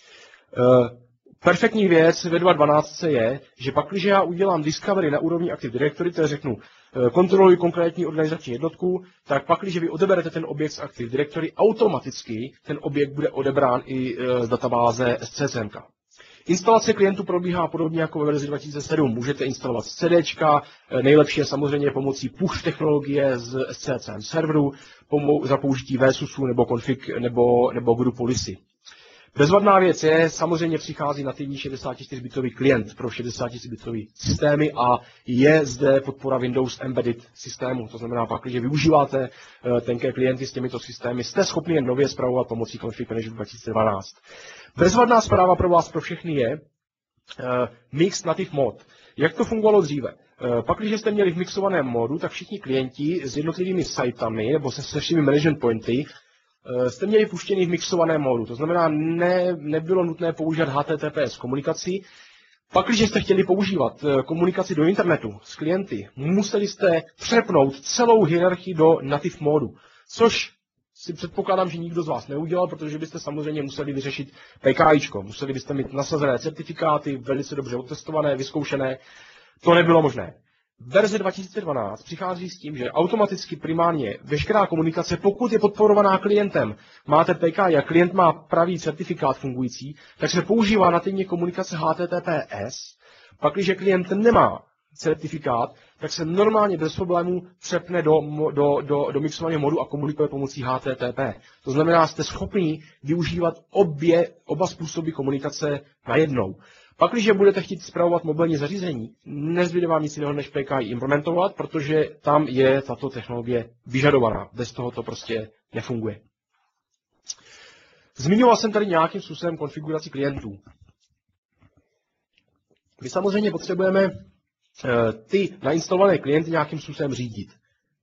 Perfektní věc ve dva tisíce dvanáct je, že pak, když já udělám Discovery na úrovni Active Directory, to je řeknu, kontroluji konkrétní organizační jednotku, tak pak, když vy odeberete ten objekt z Active Directory, automaticky ten objekt bude odebrán i z databáze S C C M. Instalace klientů probíhá podobně jako ve verzi dva tisíce sedm. Můžete instalovat z CDčka, nejlepší je samozřejmě pomocí push technologie z S C C M serveru, za použití V S U S u nebo config nebo, nebo group policy. Bezvadná věc je, samozřejmě přichází nativní šedesát čtyři bitový klient pro šedesát čtyři bitové systémy a je zde podpora Windows Embedded systému. To znamená pak, že využíváte tenké klienty s těmito systémy, jste schopni je nově spravovat pomocí Config Manager dva tisíce dvanáct. Bezvadná zpráva pro vás, pro všechny je uh, Mixed Native Mode. Jak to fungovalo dříve? Uh, pak, když jste měli v mixovaném módu, tak všichni klienti s jednotlivými sitami nebo se, se všemi management pointy jste měli puštěný v mixovaném módu, to znamená, ne, nebylo nutné používat H T T P S komunikaci. Pak, když jste chtěli používat komunikaci do internetu s klienty, museli jste přepnout celou hierarchii do native módu, což si předpokládám, že nikdo z vás neudělal, protože byste samozřejmě museli vyřešit PKIčko, museli byste mít nasazené certifikáty, velice dobře otestované, vyzkoušené, to nebylo možné. Verze dva tisíce dvanáct přichází s tím, že automaticky primárně veškerá komunikace, pokud je podporovaná klientem, máte P K I a klient má pravý certifikát fungující, tak se používá nativně komunikace H T T P S. Pak, když klient nemá certifikát, tak se normálně bez problémů přepne do, do, do, do mixovaného modu a komunikuje pomocí H T T P. To znamená, jste schopni využívat obě, oba způsoby komunikace najednou. Pak, když budete chtít spravovat mobilní zařízení, nezbyde vám nic jiného než P K I implementovat, protože tam je tato technologie vyžadovaná. Bez toho to prostě nefunguje. Zmiňoval jsem tady nějakým způsobem konfiguraci klientů. My samozřejmě potřebujeme ty nainstalované klienty nějakým způsobem řídit.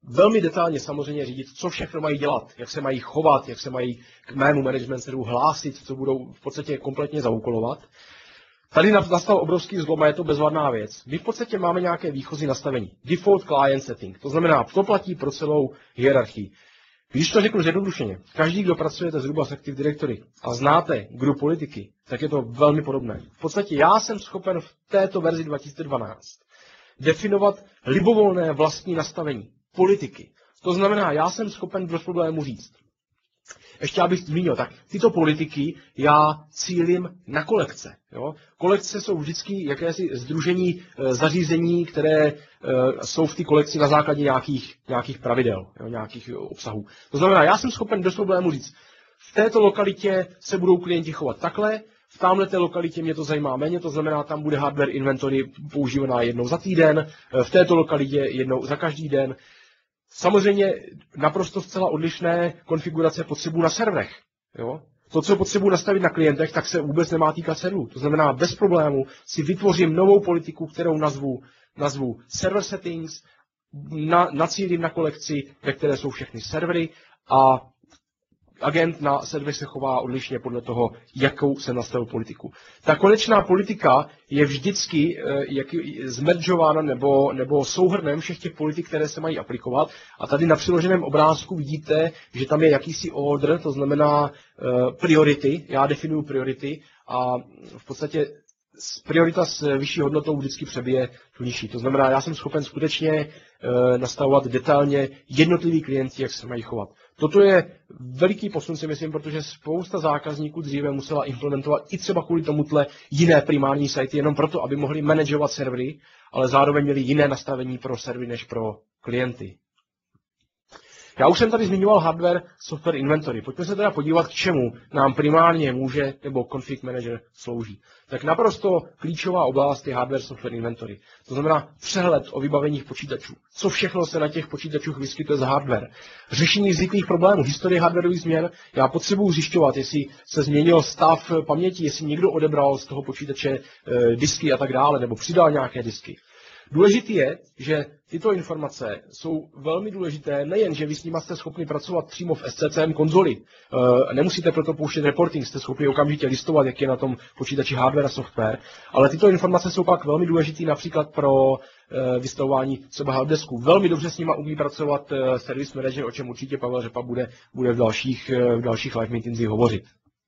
velmi detailně samozřejmě řídit, co všechno mají dělat, jak se mají chovat, jak se mají k mému management centru hlásit, co budou v podstatě kompletně zaúkolovat. Tady nastal obrovský zlom a je to bezvadná věc. My v podstatě máme nějaké výchozí nastavení. Default client setting. To znamená, to platí pro celou hierarchii. Když to řeknu zjednodušeně, každý, kdo pracujete zhruba s Active Directory a znáte gru politiky, tak je to velmi podobné. V podstatě já jsem schopen v této verzi dva tisíce dvanáct definovat libovolné vlastní nastavení politiky. To znamená, já jsem schopen bez problému říct. Ještě abych zmínil, tak tyto politiky já cílím na kolekce. Jo? Kolekce jsou vždycky jakési sdružení e, zařízení, které e, jsou v té kolekci na základě nějakých, nějakých pravidel, jo? Nějakých obsahů. To znamená, já jsem schopen bez problému říct, v této lokalitě se budou klienti chovat takhle, v tamhleté lokalitě mě to zajímá méně, to znamená, tam bude hardware inventory používaná jednou za týden, v této lokalitě jednou za každý den. Samozřejmě naprosto zcela odlišné konfigurace potřebuji na serverech. Jo? To, co potřebuji nastavit na klientech, tak se vůbec nemá týkat serverů. To znamená, bez problému si vytvořím novou politiku, kterou nazvu, nazvu server settings, na, nacílím na kolekci, ve které jsou všechny servery a agent na server se chová odlišně podle toho, jakou se nastavil politiku. Ta konečná politika je vždycky jak, zmeržována nebo, nebo souhrnem všech těch politik, které se mají aplikovat. A tady na přiloženém obrázku vidíte, že tam je jakýsi order, to znamená uh, priority. Já definuju priority a v podstatě priorita s vyšší hodnotou vždycky přebije tu nižší. To znamená, já jsem schopen skutečně e, nastavovat detailně jednotlivý klienti, jak se mají chovat. Toto je veliký posun, si myslím, protože spousta zákazníků dříve musela implementovat i třeba kvůli tomuhle jiné primární sajty, jenom proto, aby mohli manažovat servery, ale zároveň měli jiné nastavení pro servery než pro klienty. Já už jsem tady zmiňoval hardware software inventory. Pojďme se teda podívat, k čemu nám primárně může nebo config manager slouží. Tak naprosto klíčová oblast je hardware software inventory. To znamená přehled o vybaveních počítačů. Co všechno se na těch počítačích vyskytuje za hardware. Řešení zvyklých problémů, historie hardwareových změn. Já potřebuji zjišťovat, jestli se změnil stav paměti, jestli někdo odebral z toho počítače e, disky a tak dále, nebo přidal nějaké disky. Důležité je, že tyto informace jsou velmi důležité, nejen, že vy s nimi jste schopni pracovat přímo v S C C M konzoli. E, nemusíte proto pouštět reporting, jste schopni okamžitě listovat, jak je na tom počítači hardware a software, ale tyto informace jsou pak velmi důležité například pro e, vystavování třeba helpdesku. Velmi dobře s nimi umí pracovat e, service manager, o čem určitě Pavel Řepa bude, bude v dalších, e, v dalších live meetingsích hovořit.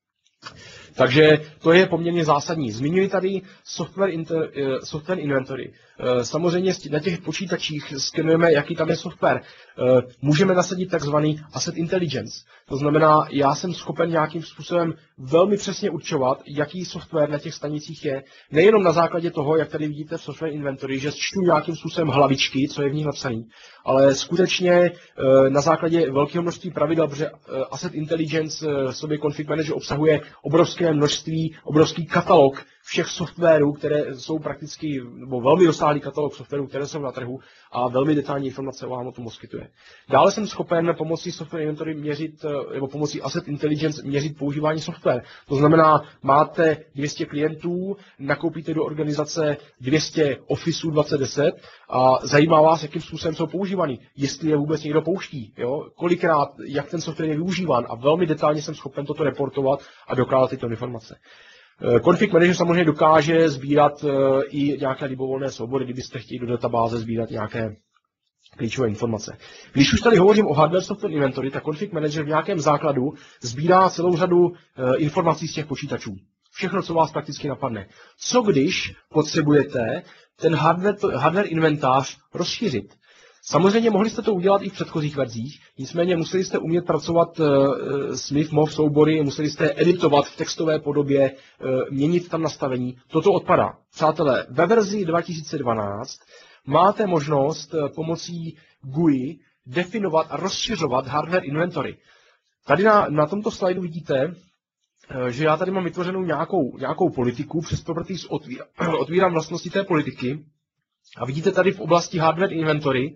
Takže to je poměrně zásadní. Zmiňuji tady software, inter, software inventory. Samozřejmě na těch počítačích skenujeme, jaký tam je software. Můžeme nasadit takzvaný asset intelligence. To znamená, já jsem schopen nějakým způsobem velmi přesně určovat, jaký software na těch stanicích je. Nejenom na základě toho, jak tady vidíte v software inventory, že čtu nějakým způsobem hlavičky, co je v nich napsaný, ale skutečně na základě velkého množství pravidel, protože asset intelligence sobě config manager obsahuje obrovské množství, obrovský katalog všech softwarů, které jsou prakticky, nebo velmi rozsáhlý katalog softwarů, které jsou na trhu a velmi detailní informace vám o tom poskytuje. Dále jsem schopen pomocí software inventory měřit, nebo pomocí asset intelligence měřit používání software. To znamená, máte dvě stě klientů, nakoupíte do organizace dvě stě Office dvacet deset a zajímá vás, jakým způsobem jsou používaný, jestli je vůbec někdo pouští, jo? Kolikrát, jak ten software je využíván a velmi detailně jsem schopen toto reportovat a dokládat tyto informace. Config manager samozřejmě dokáže sbírat i nějaké libovolné soubory, kdybyste chtěli do databáze sbírat nějaké klíčové informace. Když už tady hovořím o hardware software inventory, tak config manager v nějakém základu sbírá celou řadu informací z těch počítačů. Všechno, co vás prakticky napadne. Co když potřebujete ten hardware, hardware inventář rozšířit? Samozřejmě mohli jste to udělat i v předchozích verzích, nicméně museli jste umět pracovat s M I F M O V soubory, museli jste editovat v textové podobě, měnit tam nastavení. Toto odpadá. Přátelé, ve verzi dva tisíce dvanáct máte možnost pomocí G U I definovat a rozšiřovat hardware inventory. Tady na, na tomto slajdu vidíte, že já tady mám vytvořenou nějakou, nějakou politiku, přes Properties otvírám, otvírám vlastnosti té politiky a vidíte tady v oblasti hardware inventory,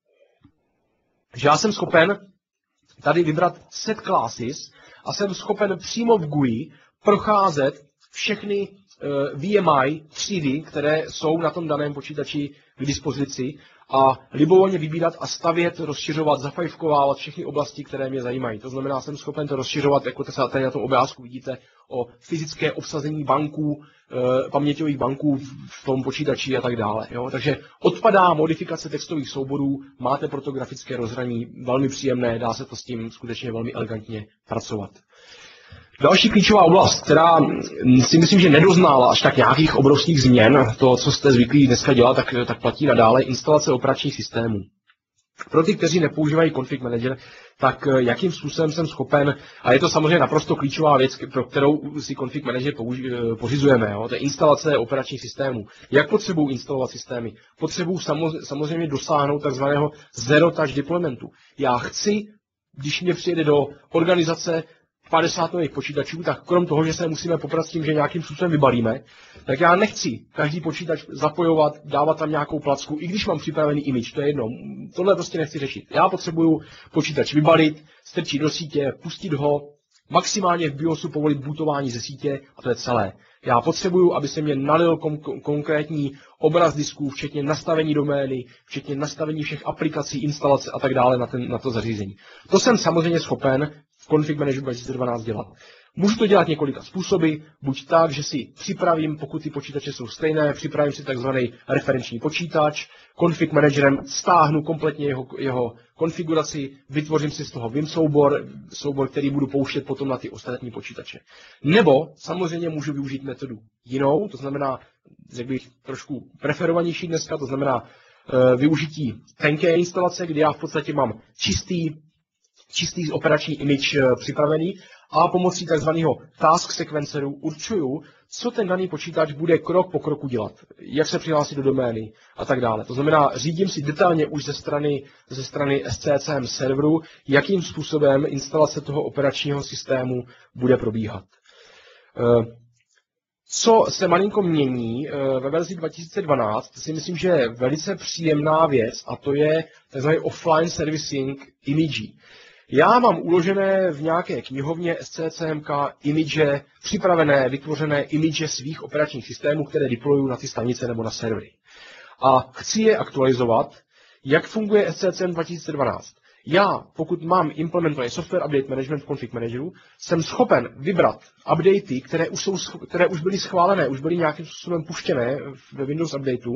že já jsem schopen tady vybrat set classes a jsem schopen přímo v G U I procházet všechny V M I třídy, které jsou na tom daném počítači k dispozici a libovolně vybírat a stavět, rozšiřovat, zafajfkovávat všechny oblasti, které mě zajímají. To znamená, jsem schopen to rozšiřovat, jako tady na tom obrázku vidíte, o fyzické obsazení banků, e, paměťových banků v tom počítači a tak dále. Jo? Takže odpadá modifikace textových souborů, máte proto grafické rozhraní, velmi příjemné, dá se to s tím skutečně velmi elegantně pracovat. Další klíčová oblast, která si myslím, že nedoznala až tak nějakých obrovských změn, to, co jste zvyklí dneska dělat, tak, tak platí nadále, instalace operačních systémů. Pro ty, kteří nepoužívají config manager, tak jakým způsobem jsem schopen, a je to samozřejmě naprosto klíčová věc, pro kterou si config manager pořizujeme, jo? To je instalace operačních systémů. Jak potřebuji instalovat systémy? Potřebuji samozřejmě dosáhnout takzvaného zero touch deploymentu. Já chci, když mě přijede do organizace padesát nových počítačů, tak krom toho, že se musíme poprat s tím, že nějakým způsobem vybalíme, tak já nechci každý počítač zapojovat, dávat tam nějakou placku, i když mám připravený image, to je jedno. Tohle prostě nechci řešit. Já potřebuju počítač vybalit, strčit do sítě, pustit ho, maximálně v BIOSu povolit bootování ze sítě a to je celé. Já potřebuju, aby se mě nalil kon- konkrétní obraz disků, včetně nastavení domény, včetně nastavení všech aplikací, instalace a tak dále na, ten, na to zařízení. To jsem samozřejmě schopen v Config Manageru dva tisíce dvanáct dělat. Můžu to dělat několika způsoby, buď tak, že si připravím, pokud ty počítače jsou stejné, připravím si takzvaný referenční počítač, config managerem stáhnu kompletně jeho, jeho konfiguraci, vytvořím si z toho Vim soubor, soubor, který budu pouštět potom na ty ostatní počítače. Nebo samozřejmě můžu využít metodu jinou, to znamená, řekl bych, trošku preferovanější dneska, to znamená e, využití tenké instalace, kdy já v podstatě mám čistý, čistý operační image e, připravený, a pomocí takzvaného task sequenceru určuju, co ten daný počítač bude krok po kroku dělat, jak se přihlásit do domény a tak dále. To znamená, řídím si detailně už ze strany, ze strany S C C M serveru, jakým způsobem instalace toho operačního systému bude probíhat. Co se malinko mění ve verzi dva tisíce dvanáct, si myslím, že je velice příjemná věc, a to je takzvaný offline servicing image. Já mám uložené v nějaké knihovně S C C M K image, připravené, vytvořené image svých operačních systémů, které deployuju na ty stanice nebo na servery. A chci je aktualizovat, jak funguje S C C M dva tisíce dvanáct. Já, pokud mám implementovaný software update management v config manageru, jsem schopen vybrat updaty, které už, jsou, které už byly schválené, už byly nějakým způsobem puštěné ve Windows updateu,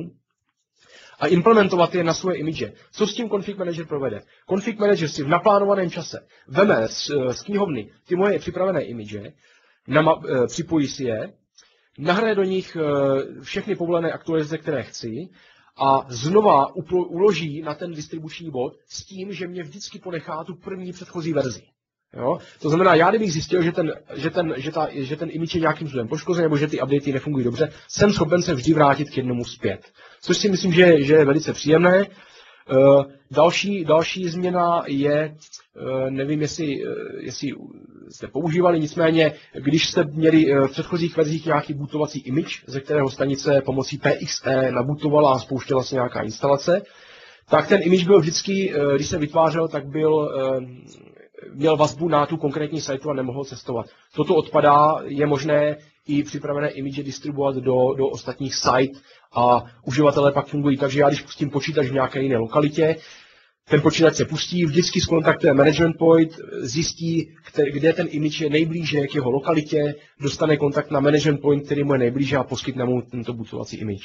a implementovat je na svoje image. Co s tím config manager provede? Config manager si v naplánovaném čase veme z, z knihovny ty moje připravené image, nama, e, připojí si je, nahraje do nich e, všechny povolené aktualizace, které chci, a znova uplo, uloží na ten distribuční bod s tím, že mě vždycky ponechá tu první předchozí verzi. Jo? To znamená, já kdybych zjistil, že ten, že ten, že ta, že ten image je nějakým způsobem poškozený, nebo že ty updaty nefungují dobře, jsem schopen se vždy vrátit k jednomu zpět. Což si myslím, že, že je velice příjemné. Uh, další, další změna je, uh, nevím, jestli, uh, jestli jste používali, nicméně, když jste měli uh, v předchozích verzích nějaký bootovací image, ze kterého stanice pomocí P X E nabootovala a spouštěla se nějaká instalace, tak ten image byl vždycky, uh, když se vytvářel, tak byl uh, měl vazbu na tu konkrétní sajtu a nemohl cestovat. Toto odpadá, je možné i připravené image distribuovat do, do ostatních site a uživatelé pak fungují. Takže já, když pustím počítač v nějaké jiné lokalitě, ten počítač se pustí, vždycky zkontaktuje management point, zjistí, kde ten image je nejblíže k jeho lokalitě, dostane kontakt na management point, který mu je nejblíže a poskytne mu tento bootovací image.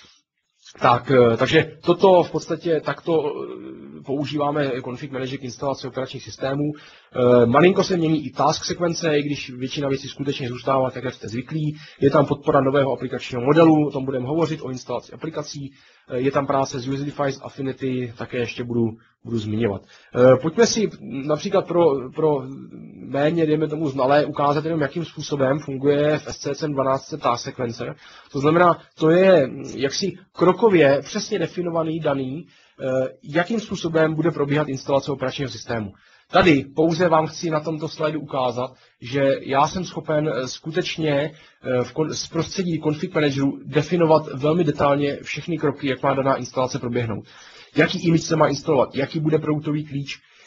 Tak, takže toto v podstatě takto používáme config manager k instalaci operačních systémů. Malinko se mění i task sekvence, i když většina věcí skutečně zůstává tak, jak jste zvyklí. Je tam podpora nového aplikačního modelu, o tom budeme hovořit, o instalaci aplikací. Je tam práce s User-Defined Affinity, také ještě budu, budu zmiňovat. Pojďme si například pro, pro méně, dejme tomu znalé, ukázat jenom, jakým způsobem funguje v S C C M dvanáct task sequencer. To znamená, to je jaksi krokově přesně definovaný daný, jakým způsobem bude probíhat instalace operačního systému. Tady pouze vám chci na tomto slajdu ukázat, že já jsem schopen skutečně v prostředí config manageru definovat velmi detailně všechny kroky, jak má daná instalace proběhnout. Jaký image se má instalovat, jaký bude proutový klíč,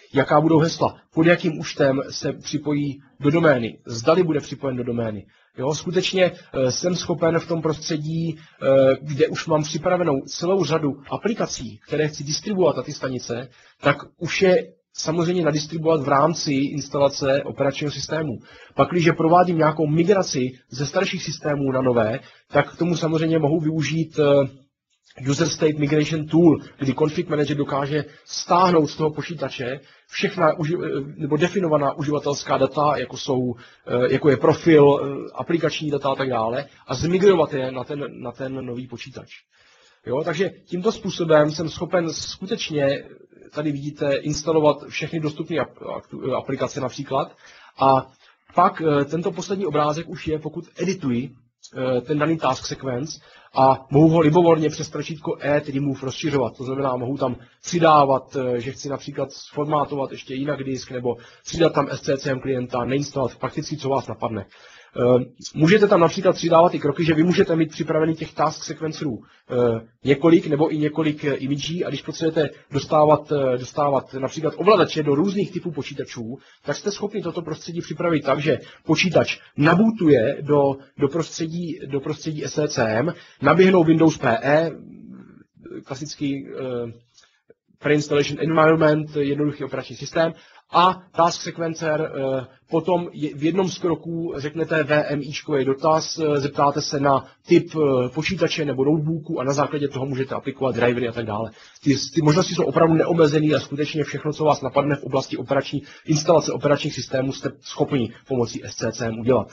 jaká budou hesla, pod jakým účtem se připojí do domény, zdali bude připojen do domény. Jo, skutečně jsem schopen v tom prostředí, kde už mám připravenou celou řadu aplikací, které chci distribuovat na ty stanice, tak už je samozřejmě nadistribuovat v rámci instalace operačního systému. Pak, když provádím nějakou migraci ze starších systémů na nové, tak k tomu samozřejmě mohu využít User State Migration Tool, kdy Config Manager dokáže stáhnout z toho počítače všechna nebo definovaná uživatelská data, jako, jsou, jako je profil, aplikační data a tak dále, a zmigrovat je na ten, na ten nový počítač. Jo, takže tímto způsobem jsem schopen skutečně, tady vidíte, instalovat všechny dostupné aplikace například. A pak tento poslední obrázek už je, pokud edituji ten daný task sequence a mohu ho libovolně přes tlačítko E, tedy remove, rozšiřovat. To znamená, mohu tam přidávat, že chci například sformátovat ještě jinak disk, nebo přidat tam S C C M klienta, nainstalovat prakticky, co vás napadne. Můžete tam například přidávat i kroky, že vy můžete mít připravený těch task sequencerů několik nebo i několik imidží, a když potřebujete dostávat, dostávat například ovladače do různých typů počítačů, tak jste schopni toto prostředí připravit tak, že počítač nabootuje do, do, prostředí, do prostředí S C C M, naběhnou Windows P E, klasický uh, pre-installation environment, jednoduchý operační systém, a task sequencer, potom v jednom z kroků řeknete VMIčkový dotaz, zeptáte se na typ počítače nebo notebooku a na základě toho můžete aplikovat drivery a tak dále. Ty, ty možnosti jsou opravdu neomezené a skutečně všechno, co vás napadne v oblasti operační, instalace operačních systémů, jste schopni pomocí S C C M udělat.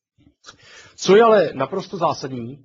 Co je ale naprosto zásadní,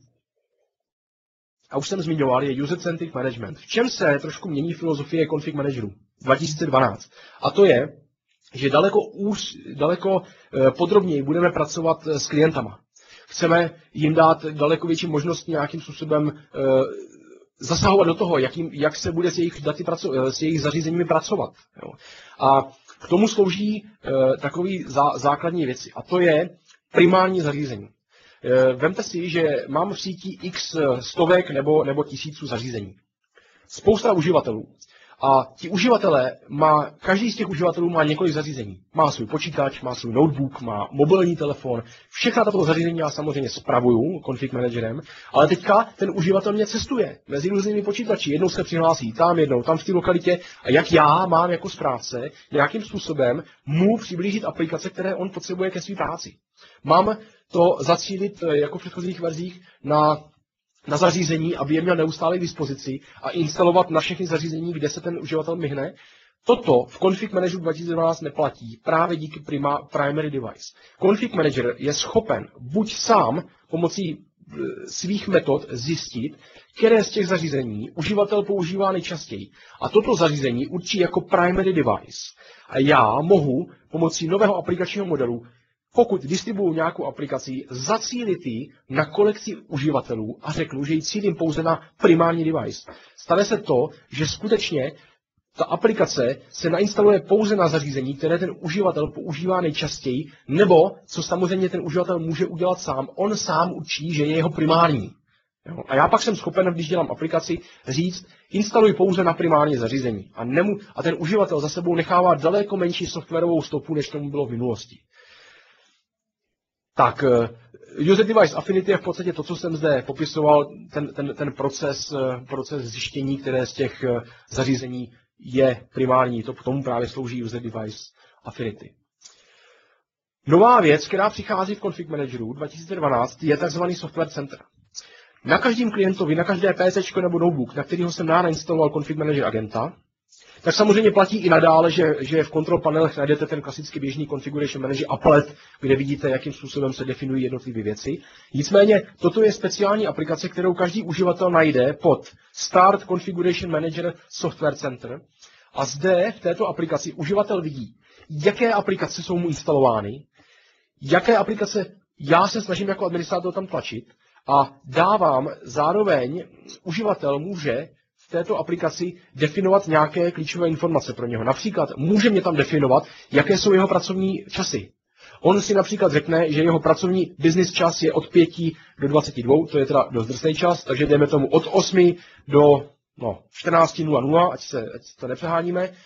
a už jsem zmiňoval, je user-centric management. V čem se trošku mění filozofie config manageru dva tisíce dvanáct? A to je, že daleko, úř, daleko podrobněji budeme pracovat s klientama. Chceme jim dát daleko větší možnost nějakým způsobem zasahovat do toho, jakým, jak se bude s jejich, daty praco- s jejich zařízeními pracovat. Jo. A k tomu slouží takový zá, základní věci. A to je primární zařízení. Vemte si, že mám v síti x stovek nebo, nebo tisíců zařízení. Spousta uživatelů. A ti uživatelé, má, každý z těch uživatelů má několik zařízení. Má svůj počítač, má svůj notebook, má mobilní telefon. Všechna tato zařízení já samozřejmě spravuju config managerem, ale teďka ten uživatel mě cestuje mezi různými počítači. Jednou se přihlásí tam, jednou tam v té lokalitě. A jak já mám jako správce nějakým způsobem mu přiblížit aplikace, které on potřebuje ke své práci. Mám to zacílit jako v předchozích verzích na, na zařízení, aby je měl neustále k dispozici a instalovat na všechny zařízení, kde se ten uživatel myhne. Toto v Config Manageru dva tisíce dvanáct neplatí právě díky prima, primary device. Config Manager je schopen buď sám pomocí svých metod zjistit, které z těch zařízení uživatel používá nejčastěji. A toto zařízení určí jako primary device. A já mohu pomocí nového aplikačního modelu, pokud distribuju nějakou aplikaci, zacílit ji na kolekci uživatelů a řeknu, že ji cílím pouze na primární device. Stane se to, že skutečně ta aplikace se nainstaluje pouze na zařízení, které ten uživatel používá nejčastěji, nebo, co samozřejmě ten uživatel může udělat sám, on sám určí, že je jeho primární. Jo? A já pak jsem schopen, když dělám aplikaci, říct, instaluj pouze na primární zařízení. A, nemu, a ten uživatel za sebou nechává daleko menší softwarovou stopu, než tomu bylo v minulosti. Tak, User Device Affinity je v podstatě to, co jsem zde popisoval, ten, ten, ten proces, proces zjištění, které z těch zařízení je primární. To k tomu právě slouží User Device Affinity. Nová věc, která přichází v Config Manageru dva tisíce dvanáct, je tzv. Software Center. Na každém klientovi, na každé PCčko nebo notebook, na kterého jsem nainstaloval Config Manager agenta, tak samozřejmě platí i nadále, že, že v control panelech najdete ten klasický běžný Configuration Manager applet, kde vidíte, jakým způsobem se definují jednotlivé věci. Nicméně toto je speciální aplikace, kterou každý uživatel najde pod Start Configuration Manager Software Center. A zde v této aplikaci uživatel vidí, jaké aplikace jsou mu instalovány, jaké aplikace já se snažím jako administrátor tam tlačit a dávám zároveň, uživatel může v této aplikaci definovat nějaké klíčové informace pro něho. Například může mě tam definovat, jaké jsou jeho pracovní časy. On si například řekne, že jeho pracovní business čas je od pěti do dvaceti dvou, to je teda dost drsný čas, takže jdeme tomu od osmi do no, čtrnáct nula nula, ať se ať to nepřeháníme.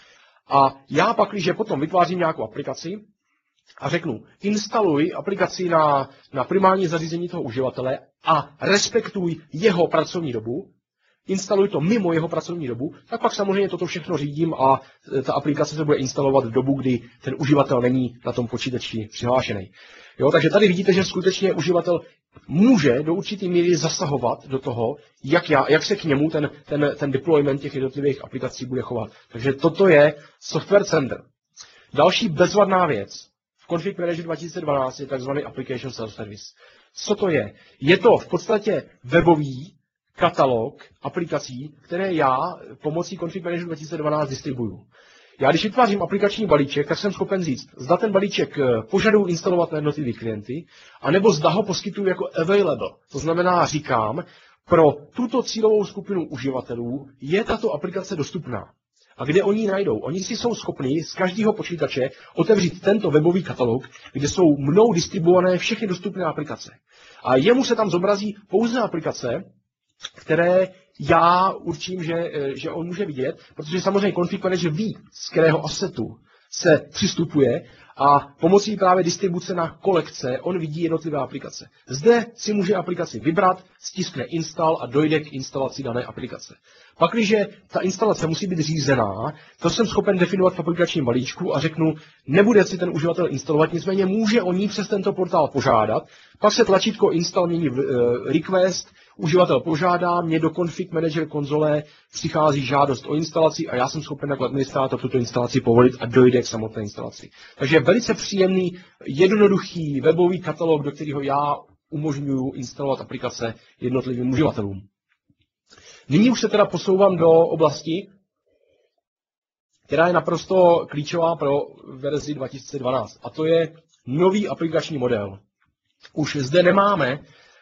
A já pak, když potom vytvářím nějakou aplikaci a řeknu, instaluj aplikaci na, na primární zařízení toho uživatele a respektuj jeho pracovní dobu, instaluj to mimo jeho pracovní dobu, tak pak samozřejmě toto všechno řídím a ta aplikace se bude instalovat v dobu, kdy ten uživatel není na tom počítači přihlášený. Jo, takže tady vidíte, že skutečně uživatel může do určité míry zasahovat do toho, jak, já, jak se k němu ten, ten, ten deployment těch jednotlivých aplikací bude chovat. Takže toto je Software Center. Další bezvadná věc v Config Manager dva tisíce dvanáct je tzv. Application Self-Service. Co to je? Je to v podstatě webový katalog aplikací, které já pomocí Config Manager dva tisíce dvanáct distribuju. Já když vytvářím aplikační balíček, tak jsem schopen říct, zda ten balíček požaduju instalovat na jednotlivý klienty, anebo zda ho poskytuju jako available. To znamená, říkám, pro tuto cílovou skupinu uživatelů je tato aplikace dostupná. A kde oni ji najdou? Oni si jsou schopni z každého počítače otevřít tento webový katalog, kde jsou mnou distribuované všechny dostupné aplikace. A jemu se tam zobrazí pouze aplikace, které já určím, že, že on může vidět, protože samozřejmě Config Manager ví, z kterého assetu se přistupuje a pomocí právě distribuce na kolekce on vidí jednotlivé aplikace. Zde si může aplikaci vybrat, stiskne install a dojde k instalaci dané aplikace. Pak, když ta instalace musí být řízená, to jsem schopen definovat v aplikačním balíčku a řeknu, nebude si ten uživatel instalovat, nicméně může o ní přes tento portál požádat, pak se tlačítko install mění v request, uživatel požádá, mě do Config Manager konzole přichází žádost o instalaci a já jsem schopen jako administrátor tuto instalaci povolit a dojde k samotné instalaci. Takže velice příjemný, jednoduchý webový katalog, do kterého já umožňuji instalovat aplikace jednotlivým uživatelům. Nyní už se teda posouvám do oblasti, která je naprosto klíčová pro verzi dva tisíce dvanáct, a to je nový aplikační model. Už zde nemáme,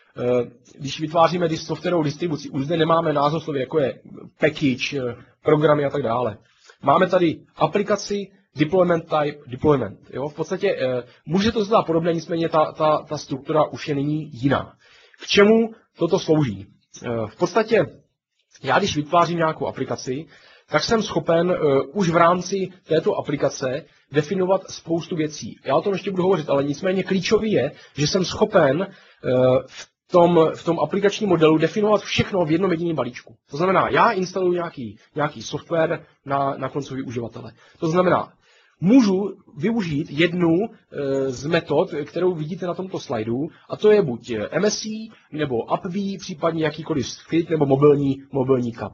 když vytváříme softwarovou distribuci, už zde nemáme názvosloví, jako je package, programy a tak dále. Máme tady aplikaci, deployment type, deployment. Jo? V podstatě může to zdát podobné, nicméně ta, ta, ta struktura už je nyní jiná. K čemu toto slouží? V podstatě já, když vytvářím nějakou aplikaci, tak jsem schopen uh, už v rámci této aplikace definovat spoustu věcí. Já o tom ještě budu hovořit, ale nicméně klíčový je, že jsem schopen uh, v, tom, v tom aplikačním modelu definovat všechno v jednom jediném balíčku. To znamená, já instaluji nějaký, nějaký software na, na koncový uživatele. To znamená, můžu využít jednu uh, z metod, kterou vidíte na tomto slajdu, a to je buď M S C, nebo AppV, případně jakýkoliv script, nebo mobilní, mobilní kap.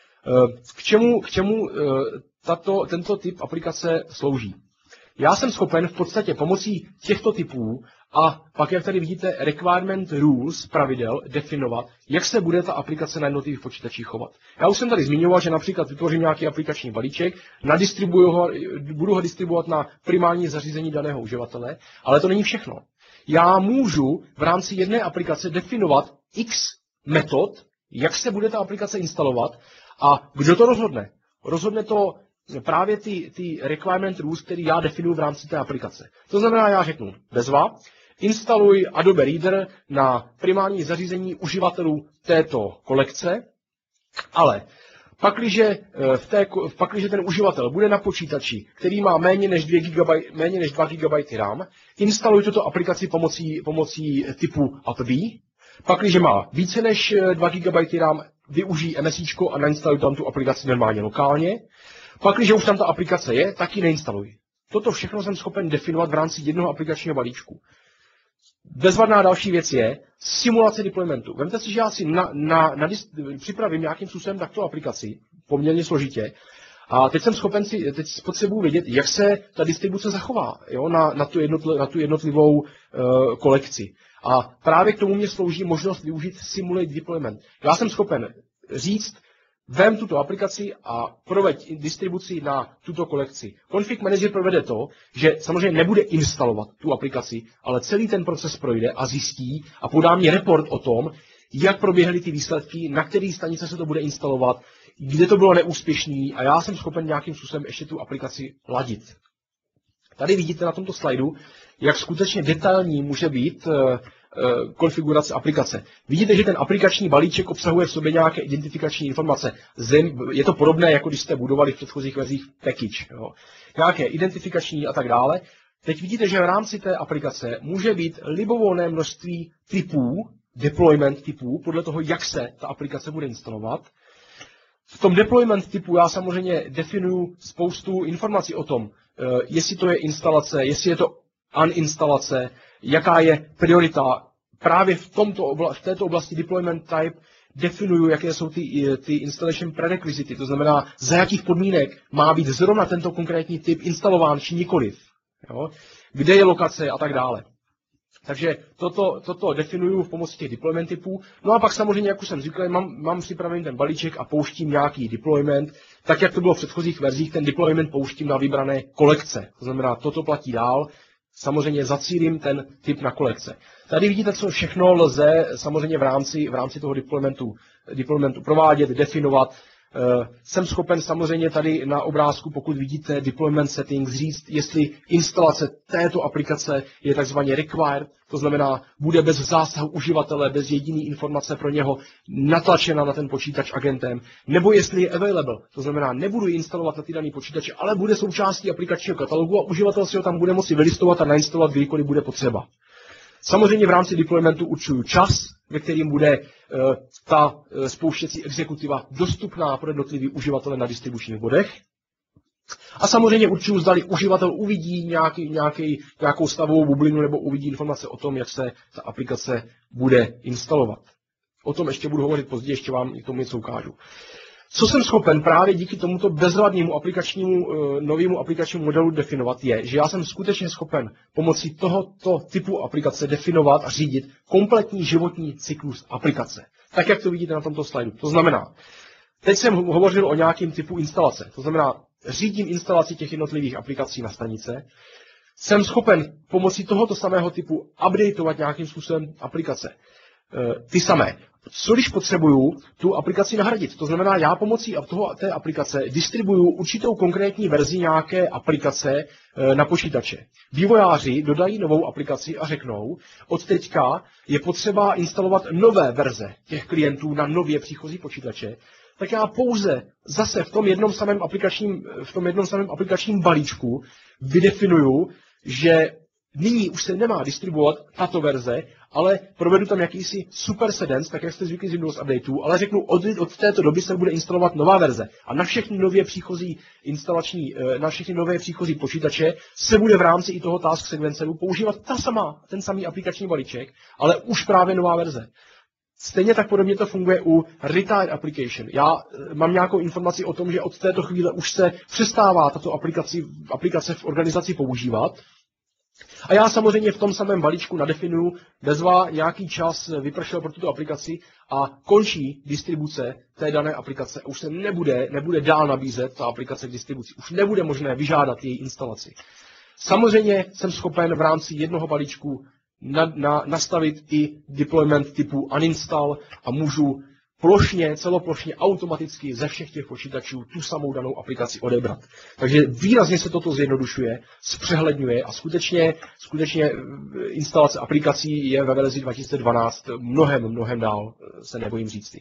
K čemu, k čemu tato, tento typ aplikace slouží? Já jsem schopen v podstatě pomocí těchto typů a pak, jak tady vidíte, requirement rules, pravidel, definovat, jak se bude ta aplikace na jednotlivých počítačích chovat. Já už jsem tady zmiňoval, že například vytvořím nějaký aplikační balíček, nadistribuju ho, budu ho distribuovat na primární zařízení daného uživatele, ale to není všechno. Já můžu v rámci jedné aplikace definovat x metod, jak se bude ta aplikace instalovat. A kdo to rozhodne? Rozhodne to právě ty, ty requirement rules, které já definuji v rámci té aplikace. To znamená, já řeknu bezva, instaluj Adobe Reader na primární zařízení uživatelů této kolekce, ale pakliže, v té, pakliže ten uživatel bude na počítači, který má méně než, dvě gigabajty, méně než dva gigabajty RAM, instaluj tuto aplikaci pomocí, pomocí typu AppV. Pakliže má více než dva gigabajty RAM, využij MSIčko a nainstaluj tam tu aplikaci normálně lokálně. Pak, když už tam ta aplikace je, tak ji neinstaluj. Toto všechno jsem schopen definovat v rámci jednoho aplikačního balíčku. Bezvadná další věc je simulace deploymentu. Vemte si, že já si na, na, na, připravím nějakým způsobem takto aplikaci, poměrně složitě, a teď jsem schopen si, teď potřebuji vědět, jak se ta distribuce zachová, jo, na, na, tu jednotl, na tu jednotlivou uh, kolekci. A právě k tomu mě slouží možnost využít Simulate Deployment. Já jsem schopen říct, vem tuto aplikaci a proveď distribuci na tuto kolekci. Config Manager provede to, že samozřejmě nebude instalovat tu aplikaci, ale celý ten proces projde a zjistí a podá mě report o tom, jak proběhly ty výsledky, na který stanice se to bude instalovat, kde to bylo neúspěšný a já jsem schopen nějakým způsobem ještě tu aplikaci ladit. Tady vidíte na tomto slajdu, jak skutečně detailní může být konfigurace aplikace. Vidíte, že ten aplikační balíček obsahuje v sobě nějaké identifikační informace. Zem, je to podobné, jako když jste budovali v předchozích verzích package. Jo. Nějaké identifikační a tak dále. Teď vidíte, že v rámci té aplikace může být libovolné množství typů, deployment typů, podle toho, jak se ta aplikace bude instalovat. V tom deployment typu já samozřejmě definuju spoustu informací o tom, jestli to je instalace, jestli je to uninstalace, jaká je priorita. Právě v, tomto obla, v této oblasti deployment type definuju, jaké jsou ty, ty installation prerequisity, to znamená, za jakých podmínek má být zrovna tento konkrétní typ instalován či nikoliv. Jo? Kde je lokace a tak dále. Takže toto, toto definuju v pomoci těch deployment typů. No a pak samozřejmě, jak už jsem říkal, mám, mám připravený ten balíček a pouštím nějaký deployment. Tak, jak to bylo v předchozích verzích, ten deployment pouštím na vybrané kolekce. To znamená, toto platí dál. Samozřejmě zacílím ten typ na kolekce. Tady vidíte, co všechno lze samozřejmě v rámci, v rámci toho deploymentu, deploymentu provádět, definovat. Jsem schopen samozřejmě tady na obrázku, pokud vidíte deployment settings, říct, jestli instalace této aplikace je takzvaně required, to znamená, bude bez zásahu uživatele, bez jediné informace pro něho natlačena na ten počítač agentem, nebo jestli je available, to znamená, nebudu ji instalovat na ty daný počítače, ale bude součástí aplikačního katalogu a uživatel si ho tam bude moci vylistovat a nainstalovat, kdykoliv bude potřeba. Samozřejmě v rámci deploymentu určuju čas, ve kterým bude uh, ta uh, spouštěcí exekutiva dostupná pro jednotlivý uživatele na distribučních bodech. A samozřejmě určuju, zdali uživatel uvidí nějaký, nějaký, nějakou stavovou bublinu nebo uvidí informace o tom, jak se ta aplikace bude instalovat. O tom ještě budu hovořit později, ještě vám k tomu něco ukážu. Co jsem schopen právě díky tomuto bezvadnému aplikačnímu, novému aplikačnímu modelu definovat je, že já jsem skutečně schopen pomocí tohoto typu aplikace definovat a řídit kompletní životní cyklus aplikace. Tak, jak to vidíte na tomto slajdu. To znamená, teď jsem hovořil o nějakém typu instalace. To znamená, řídím instalaci těch jednotlivých aplikací na stanice. Jsem schopen pomocí tohoto samého typu updateovat nějakým způsobem aplikace. Ty samé. Co když potřebuju tu aplikaci nahradit? To znamená, já pomocí toho, té aplikace distribuju určitou konkrétní verzi nějaké aplikace na počítače. Vývojáři dodají novou aplikaci a řeknou, od teďka je potřeba instalovat nové verze těch klientů na nově příchozí počítače, tak já pouze zase v tom jednom samém aplikačním, v tom jednom samém aplikačním balíčku vydefinuju, že nyní už se nemá distribuovat tato verze, ale provedu tam jakýsi supersedence, tak jak jste zvyklí z Windows Updateů, ale řeknu, od, od této doby se bude instalovat nová verze. A na všechny nově příchozí instalační, na všechny nové příchozí počítače se bude v rámci i toho task sequenceru používat ta sama, ten samý aplikační balíček, ale už právě nová verze. Stejně tak podobně to funguje u retired application. Já mám nějakou informaci o tom, že od této chvíle už se přestává tato aplikace, aplikace v organizaci používat. A já samozřejmě v tom samém balíčku nadefinuju, bezva nějaký čas vypršel pro tuto aplikaci a končí distribuce té dané aplikace. Už se nebude, nebude dál nabízet ta aplikace k distribuci. Už nebude možné vyžádat její instalaci. Samozřejmě jsem schopen v rámci jednoho balíčku na, na, nastavit i deployment typu uninstall a můžu plošně, celoplošně, automaticky ze všech těch počítačů tu samou danou aplikaci odebrat. Takže výrazně se toto zjednodušuje, zpřehledňuje a skutečně, skutečně instalace aplikací je ve verzi dva tisíce dvanáct mnohem, mnohem dál, se nebojím říct.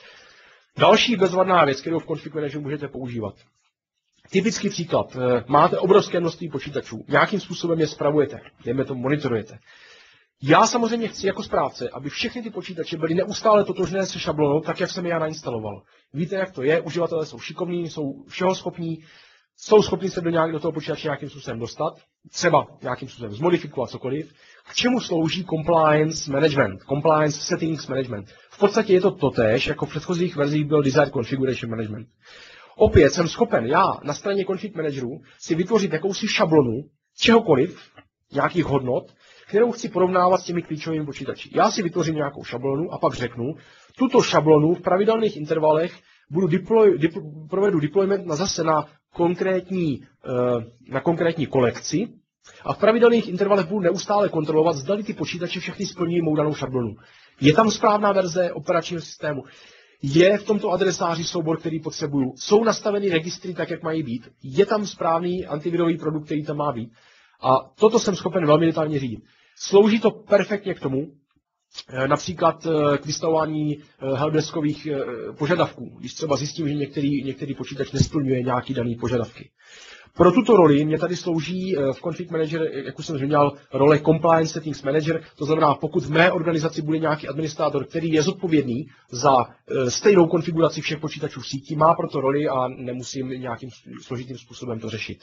Další bezvadná věc, kterou v Config Manageru můžete používat. Typický příklad. Máte obrovské množství počítačů, nějakým způsobem je spravujete, dejme to monitorujete. Já samozřejmě chci jako správce, aby všechny ty počítače byly neustále totožné se šablonou, tak jak jsem je já nainstaloval. Víte, jak to je, uživatelé jsou šikovní, jsou všeho schopní, jsou schopni se do, nějak, do toho počítače nějakým způsobem dostat, třeba nějakým způsobem zmodifikovat cokoliv. K čemu slouží compliance management, compliance settings management? V podstatě je to totéž, jako v předchozích verzích byl desired configuration management. Opět jsem schopen já na straně config manageru si vytvořit jakousi šablonu čehokoliv, nějakých hodnot, kterou chci porovnávat s těmi klíčovými počítači. Já si vytvořím nějakou šablonu a pak řeknu, tuto šablonu v pravidelných intervalech budu deploy, depl, provedu deployment na zase na konkrétní, na konkrétní kolekci a v pravidelných intervalech budu neustále kontrolovat, zdali ty počítače všechny splňují mou danou šablonu. Je tam správná verze operačního systému, je v tomto adresáři soubor, který potřebuju, jsou nastaveny registry tak, jak mají být, je tam správný antivirový produkt, který tam má být. A toto jsem schopen velmi detailně řídit. Slouží to perfektně k tomu, Například k vystavování helpdeskových požadavků, když třeba zjistím, že některý, některý počítač nesplňuje nějaký daný požadavky. Pro tuto roli mě tady slouží v Config Manager, jak už jsem zmínil, role Compliance Settings Manager, to znamená, pokud v mé organizaci bude nějaký administrátor, který je zodpovědný za stejnou konfiguraci všech počítačů v síti, má proto roli a nemusím nějakým složitým způsobem to řešit.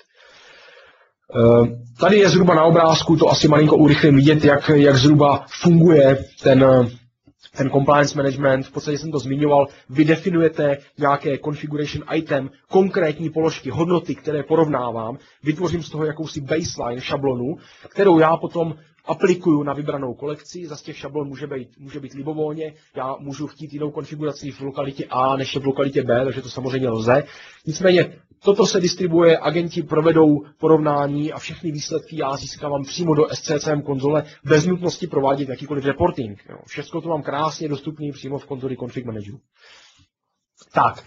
Tady je zhruba na obrázku, to asi malinko urychlím vidět, jak, jak zhruba funguje ten, ten compliance management. V podstatě jsem to zmiňoval, vy definujete nějaké configuration item, konkrétní položky, hodnoty, které porovnávám, vytvořím z toho jakousi baseline, šablonu, kterou já potom aplikuju na vybranou kolekci, zase těch šablon může být, může být libovolně, já můžu chtít jinou konfiguraci v lokalitě A než v lokalitě B, takže to samozřejmě lze. Nicméně toto se distribuje, agenti provedou porovnání a všechny výsledky já získávám přímo do S C C M konzole bez nutnosti provádět jakýkoliv reporting. Všechno to mám krásně dostupný přímo v konzoli Config Manageru. Tak,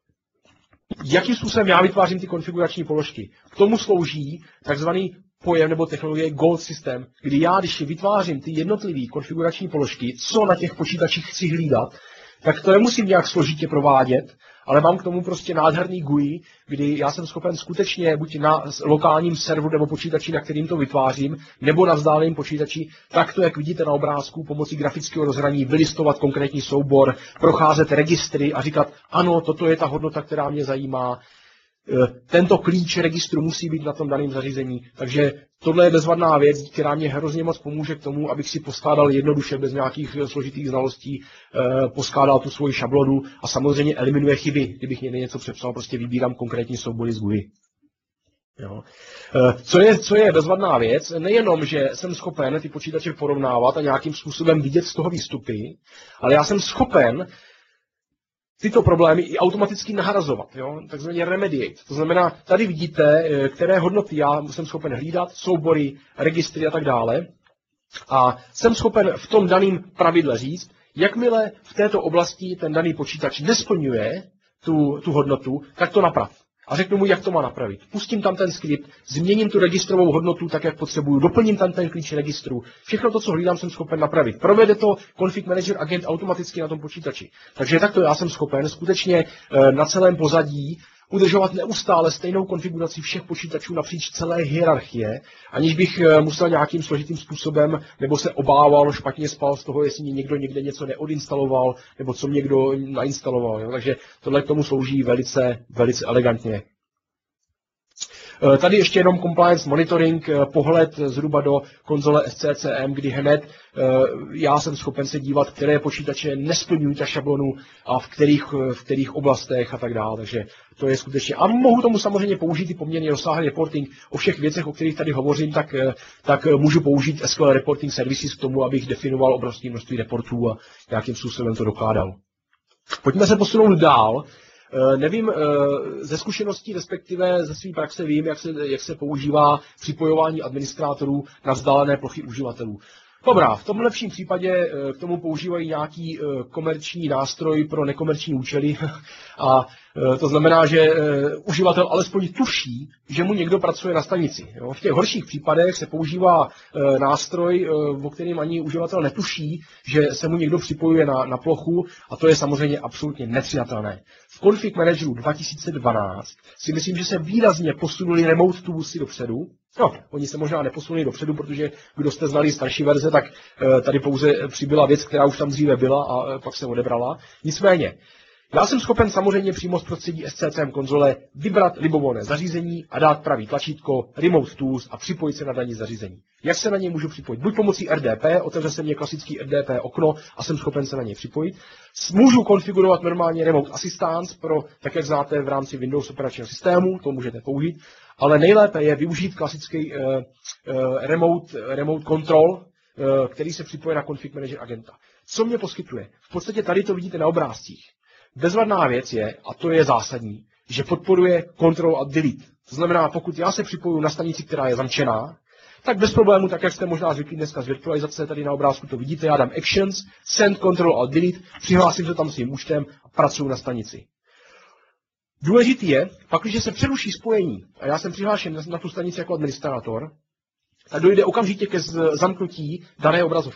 jakým způsobem já vytvářím ty konfigurační položky? K tomu slouží takzvaný pojem nebo technologie Gold System, kdy já, když vytvářím ty jednotlivé konfigurační položky, co na těch počítačích chci hlídat, tak to nemusím nějak složitě provádět, ale mám k tomu prostě nádherný G U I, kdy já jsem schopen skutečně buď na lokálním serveru nebo počítači, na kterým to vytvářím, nebo na vzdáleném počítači, tak to, jak vidíte na obrázku, pomocí grafického rozhraní vylistovat konkrétní soubor, procházet registry a říkat, ano, toto je ta hodnota, která mě zajímá, tento klíč registru musí být na tom daném zařízení. Takže tohle je bezvadná věc, která mě hrozně moc pomůže k tomu, abych si poskládal jednoduše, bez nějakých složitých znalostí, poskládal tu svoji šablonu a samozřejmě eliminuje chyby. Kdybych někde něco přepsal, prostě vybírám konkrétní soubory z G U I. Jo. Co je, co je bezvadná věc, nejenom, že jsem schopen ty počítače porovnávat a nějakým způsobem vidět z toho výstupy, ale já jsem schopen tyto problémy i automaticky nahrazovat, jo? Takzvaně remediate. To znamená, tady vidíte, které hodnoty já jsem schopen hlídat, soubory, registry a tak dále. A jsem schopen v tom daném pravidle říct, jakmile v této oblasti ten daný počítač nesplňuje tu, tu hodnotu, tak to naprav. A řeknu mu, jak to má napravit. Pustím tam ten skript, změním tu registrovou hodnotu tak, jak potřebuju, doplním tam ten klíč registru. Všechno to, co hlídám, jsem schopen napravit. Provede to Config Manager agent automaticky na tom počítači. Takže takto já jsem schopen skutečně na celém pozadí udržovat neustále stejnou konfiguraci všech počítačů napříč celé hierarchie, aniž bych musel nějakým složitým způsobem, nebo se obával, špatně spal z toho, jestli mě někdo někde něco neodinstaloval, nebo co někdo nainstaloval. Jo? Takže tohle k tomu slouží velice, velice elegantně. Tady ještě jenom compliance monitoring, pohled zhruba do konzole S C C M, kdy hned já jsem schopen se dívat, které počítače nesplňují ta šablonu a v kterých, v kterých oblastech a tak dále. Takže to je skutečně. A mohu tomu samozřejmě použít i poměrně rozsáhlý reporting o všech věcech, o kterých tady hovořím, tak, tak můžu použít S Q L Reporting Services k tomu, abych definoval obrovské množství reportů a nějakým způsobem to dokládal. Pojďme se posunout dál. Nevím, ze zkušeností, respektive ze své praxe vím, jak se, jak se používá připojování administrátorů na vzdálené plochy uživatelů. Dobrá, v tom lepším případě k tomu používají nějaký komerční nástroj pro nekomerční účely a to znamená, že uživatel alespoň tuší, že mu někdo pracuje na stanici. V těch horších případech se používá nástroj, o kterém ani uživatel netuší, že se mu někdo připojuje na, na plochu a to je samozřejmě absolutně nepřijatelné. V Config Manageru dva tisíce dvanáct si myslím, že se výrazně posunuli remote toolsy dopředu. No, oni se možná neposunuli dopředu, protože kdo jste znali starší verze, tak tady pouze přibyla věc, která už tam dříve byla a pak se odebrala. Nicméně, já jsem schopen samozřejmě přímo z prostředí S C C M konzole vybrat libovolné zařízení a dát pravý tlačítko Remote Tools a připojit se na dané zařízení. Jak se na něj můžu připojit? Buď pomocí R D P, otevře se mě klasický R D P okno a jsem schopen se na něj připojit. Můžu konfigurovat normálně Remote Assistance pro, tak jak znáte v rámci Windows operačního systému, to můžete použít, ale nejlépe je využít klasický uh, uh, remote, remote Control, uh, který se připojí na Config Manager agenta. Co mě poskytuje? V podstatě tady to vidíte na obrázcích. Bezvadná věc je, a to je zásadní, že podporuje Control a Delete. To znamená, pokud já se připoju na stanici, která je zamčená, tak bez problému, tak jak jste možná zvyklí dneska z virtualizace, tady na obrázku to vidíte, já dám Actions, Send, Control a Delete, přihlásím se tam svým účtem a pracuji na stanici. Důležitý je, pak když se přeruší spojení a já jsem přihlášen na tu stanici jako administrátor, tak dojde okamžitě ke zamknutí dané obrazovky.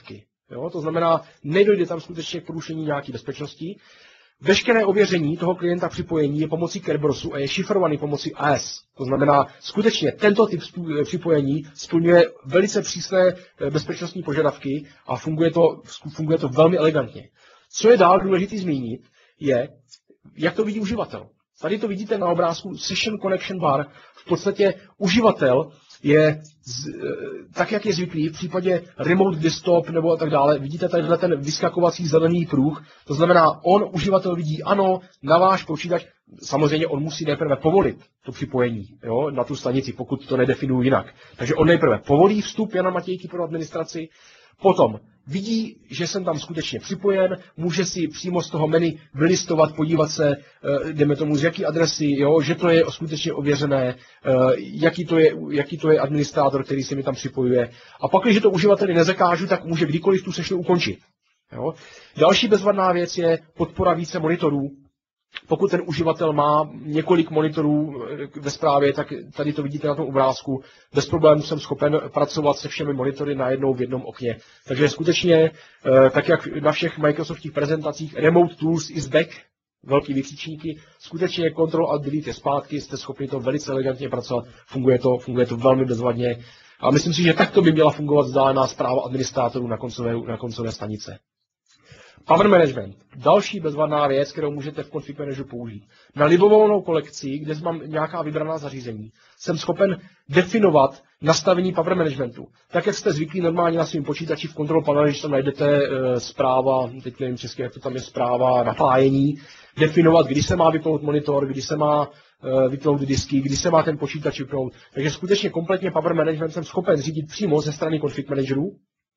Jo? To znamená, nedojde tam skutečně k porušení nějaké bezpečnosti. Veškeré ověření toho klienta připojení je pomocí Kerberosu a je šifrovaný pomocí A E S. To znamená, skutečně tento typ připojení splňuje velice přísné bezpečnostní požadavky a funguje to, funguje to velmi elegantně. Co je dál důležité zmínit, je, jak to vidí uživatel. Tady to vidíte na obrázku Session Connection Bar. V podstatě uživatel je z, tak, jak je zvyklý v případě remote desktop nebo tak dále. Vidíte tady ten vyskakovací zelený pruh. To znamená, on, uživatel vidí, ano, na váš počítač, samozřejmě on musí nejprve povolit to připojení, jo, na tu stanici, pokud to nedefinuji jinak. Takže on nejprve povolí vstup Jana Matějky pro administraci, potom vidí, že jsem tam skutečně připojen, může si přímo z toho menu vylistovat, podívat se, jdeme tomu, z jaký adresy, jo, že to je skutečně ověřené, jaký to je, jaký to je administrátor, který se mi tam připojuje. A pak, když to uživateli nezakážu, tak může kdykoliv tu session ukončit. Jo. Další bezvadná věc je podpora více monitorů. Pokud ten uživatel má několik monitorů ve správě, tak tady to vidíte na tom obrázku. Bez problémů jsem schopen pracovat se všemi monitory najednou v jednom okně. Takže skutečně, tak jak na všech Microsoftích prezentacích, Remote Tools is back, velký vykřičníky, skutečně Control Alt Delete je zpátky, jste schopni to velice elegantně pracovat, funguje to, funguje to velmi bezvadně. A myslím si, že takto by měla fungovat vzdálená správa administrátorů na koncové, na koncové stanice. Power Management. Další bezvadná věc, kterou můžete v Config Manageru použít. Na libovolnou kolekci, kde mám nějaká vybraná zařízení, jsem schopen definovat nastavení Power Managementu. Tak, jak jste zvyklí normálně na svém počítači v Control Panelu, když tam najdete e, zpráva, teď nevím česky, jak to tam je zpráva, napájení, definovat, kdy se má vypnout monitor, kdy se má e, vypnout disky, kdy se má ten počítač vypnout. Takže skutečně kompletně Power Management jsem schopen řídit přímo ze strany Config Manageru.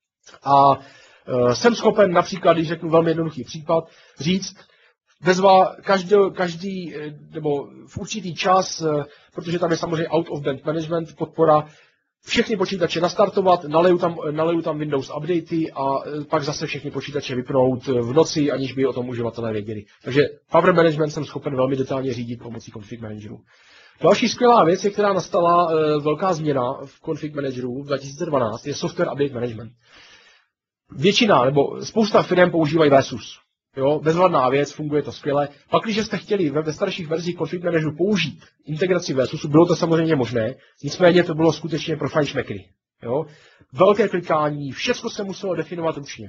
A jsem schopen například, když řeknu velmi jednoduchý případ, říct, bezva každý, každý, nebo v určitý čas, protože tam je samozřejmě out of band management, podpora, všechny počítače nastartovat, naleju tam, naleju tam Windows updaty a pak zase všechny počítače vypnout v noci, aniž by o tom uživatelé věděli. Takže Power Management jsem schopen velmi detailně řídit pomocí Config Manageru. Další skvělá věc, je, která nastala velká změna v Config Manageru v dva tisíce dvanáct, je Software Update Management. Většina, nebo spousta firm používají Versus. Jo, bezvadná věc, funguje to skvěle. Pak, když jste chtěli ve, ve starších verzích Config Manageru použít integraci Versusu, bylo to samozřejmě možné, nicméně to bylo skutečně pro fajnšmekry. Jo. Velké klikání, všechno se muselo definovat ručně.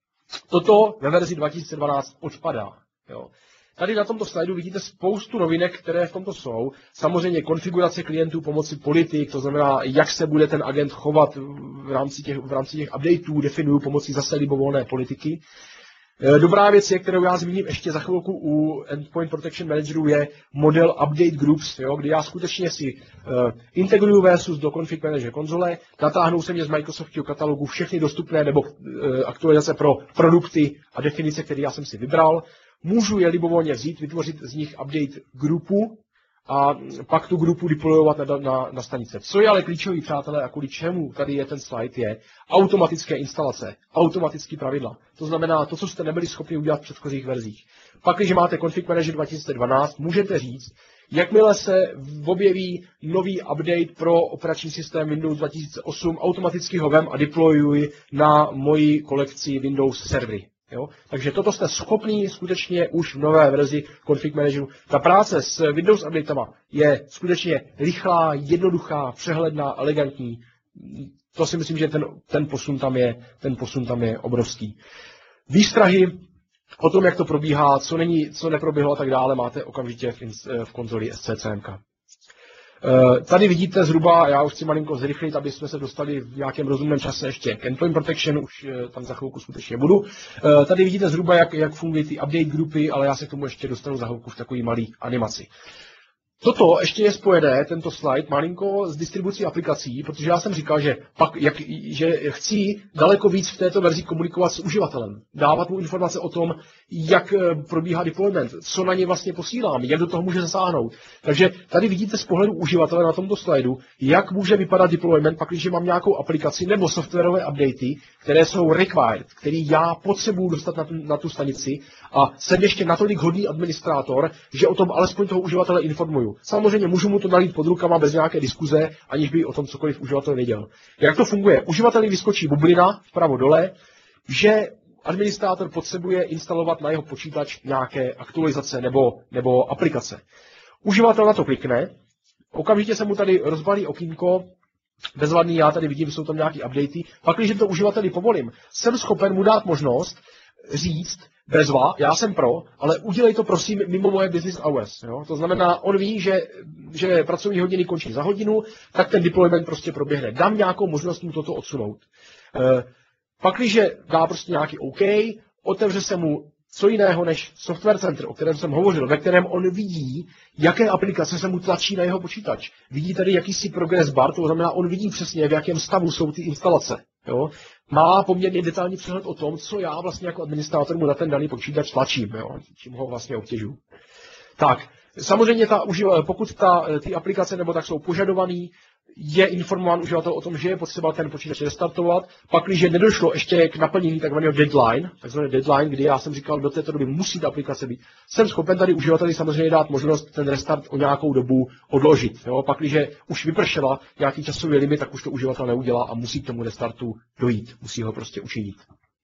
Toto ve verzi dva tisíce dvanáct odpadá. Jo. Tady na tomto slajdu vidíte spoustu novinek, které v tomto jsou. Samozřejmě konfigurace klientů pomocí politik, to znamená, jak se bude ten agent chovat v rámci těch, v rámci těch updateů, definuju pomocí zase libovolné politiky. Dobrá věc je, kterou já zmíním ještě za chvilku u Endpoint Protection Manageru, je model Update Groups, jo, kdy já skutečně si uh, integruju Versus do Config Manager konzole, natáhnou se mě z Microsoftního katalogu všechny dostupné nebo uh, aktualizace pro produkty a definice, které já jsem si vybral. Můžu je libovolně vzít, vytvořit z nich update grupu a pak tu grupu deployovat na, na, na stanice. Co je ale klíčový, přátelé, a kvůli čemu tady je ten slide, je automatické instalace, automatické pravidla. To znamená to, co jste nebyli schopni udělat v předchozích verzích. Pak, když máte Config Manager dva tisíce dvanáct, můžete říct, jakmile se objeví nový update pro operační systém Windows dva tisíce osm, automaticky ho vem a deployuji na moji kolekci Windows servery. Jo? Takže toto jste schopní skutečně už v nové verzi Config Manageru. Ta práce s Windows updatama je skutečně rychlá, jednoduchá, přehledná, elegantní. To si myslím, že ten, ten, posun tam je, ten posun tam je obrovský. Výstrahy o tom, jak to probíhá, co, není, co neproběhlo a tak dále, máte okamžitě v, v konzoli S C C M K. Tady vidíte zhruba, já už chci malinko zrychlit, aby jsme se dostali v nějakém rozumném čase ještě k Endpoint Protection, už tam za chvilku skutečně budu. Tady vidíte zhruba, jak, jak fungují ty update grupy, ale já se k tomu ještě dostanu za chvilku v takové malé animaci. Toto ještě je spojené, tento slide, malinko s distribucí aplikací, protože já jsem říkal, že, pak, jak, že chci daleko víc v této verzi komunikovat s uživatelem, dávat mu informace o tom, jak probíhá deployment, co na ně vlastně posílám, jak do toho může zasáhnout. Takže tady vidíte z pohledu uživatele na tomto slajdu, jak může vypadat deployment, pak když mám nějakou aplikaci nebo softwarové updaty, které jsou required, který já potřebuji dostat na tu, na tu stanici a jsem ještě natolik hodný administrátor, že o tom alespoň toho uživatele informuju. Samozřejmě můžu mu to nalít pod rukama bez nějaké diskuze, aniž by o tom cokoliv uživatel věděl. Jak to funguje? Uživateli vyskočí bublina vpravo dole, že administrátor potřebuje instalovat na jeho počítač nějaké aktualizace nebo, nebo aplikace. Uživatel na to klikne, okamžitě se mu tady rozbalí okýnko, bezvadný, já tady vidím, jsou tam nějaké updaty, pak, když to uživateli povolím, jsem schopen mu dát možnost říct, bezva, já jsem pro, ale udělej to prosím mimo moje business hours. Jo? To znamená, on ví, že, že pracovní hodiny končí za hodinu, tak ten deployment prostě proběhne. Dám nějakou možnost mu toto odsunout. E, pak, když dá prostě nějaký OK, otevře se mu co jiného než Software Center, o kterém jsem hovořil, ve kterém on vidí, jaké aplikace se mu tlačí na jeho počítač. Vidí tady jakýsi progress bar, to znamená, on vidí přesně, v jakém stavu jsou ty instalace. Jo? Má poměrně detailní přehled o tom, co já vlastně jako administrátor mu na ten daný počítač tlačím, jo? Čím ho vlastně obtěžuju. Tak, samozřejmě ta, pokud ta, ty aplikace nebo tak jsou požadovaný, je informován uživatel o tom, že je potřeba ten počítač restartovat, pak, když nedošlo ještě k naplnění takzvaného deadline, takzvaný deadline, kdy já jsem říkal, do této doby musí ta aplikace být, jsem schopen tady uživateli samozřejmě dát možnost ten restart o nějakou dobu odložit. Jo? Pak, když už vypršela nějaký časový limit, tak už to uživatel neudělá a musí k tomu restartu dojít, musí ho prostě učinit.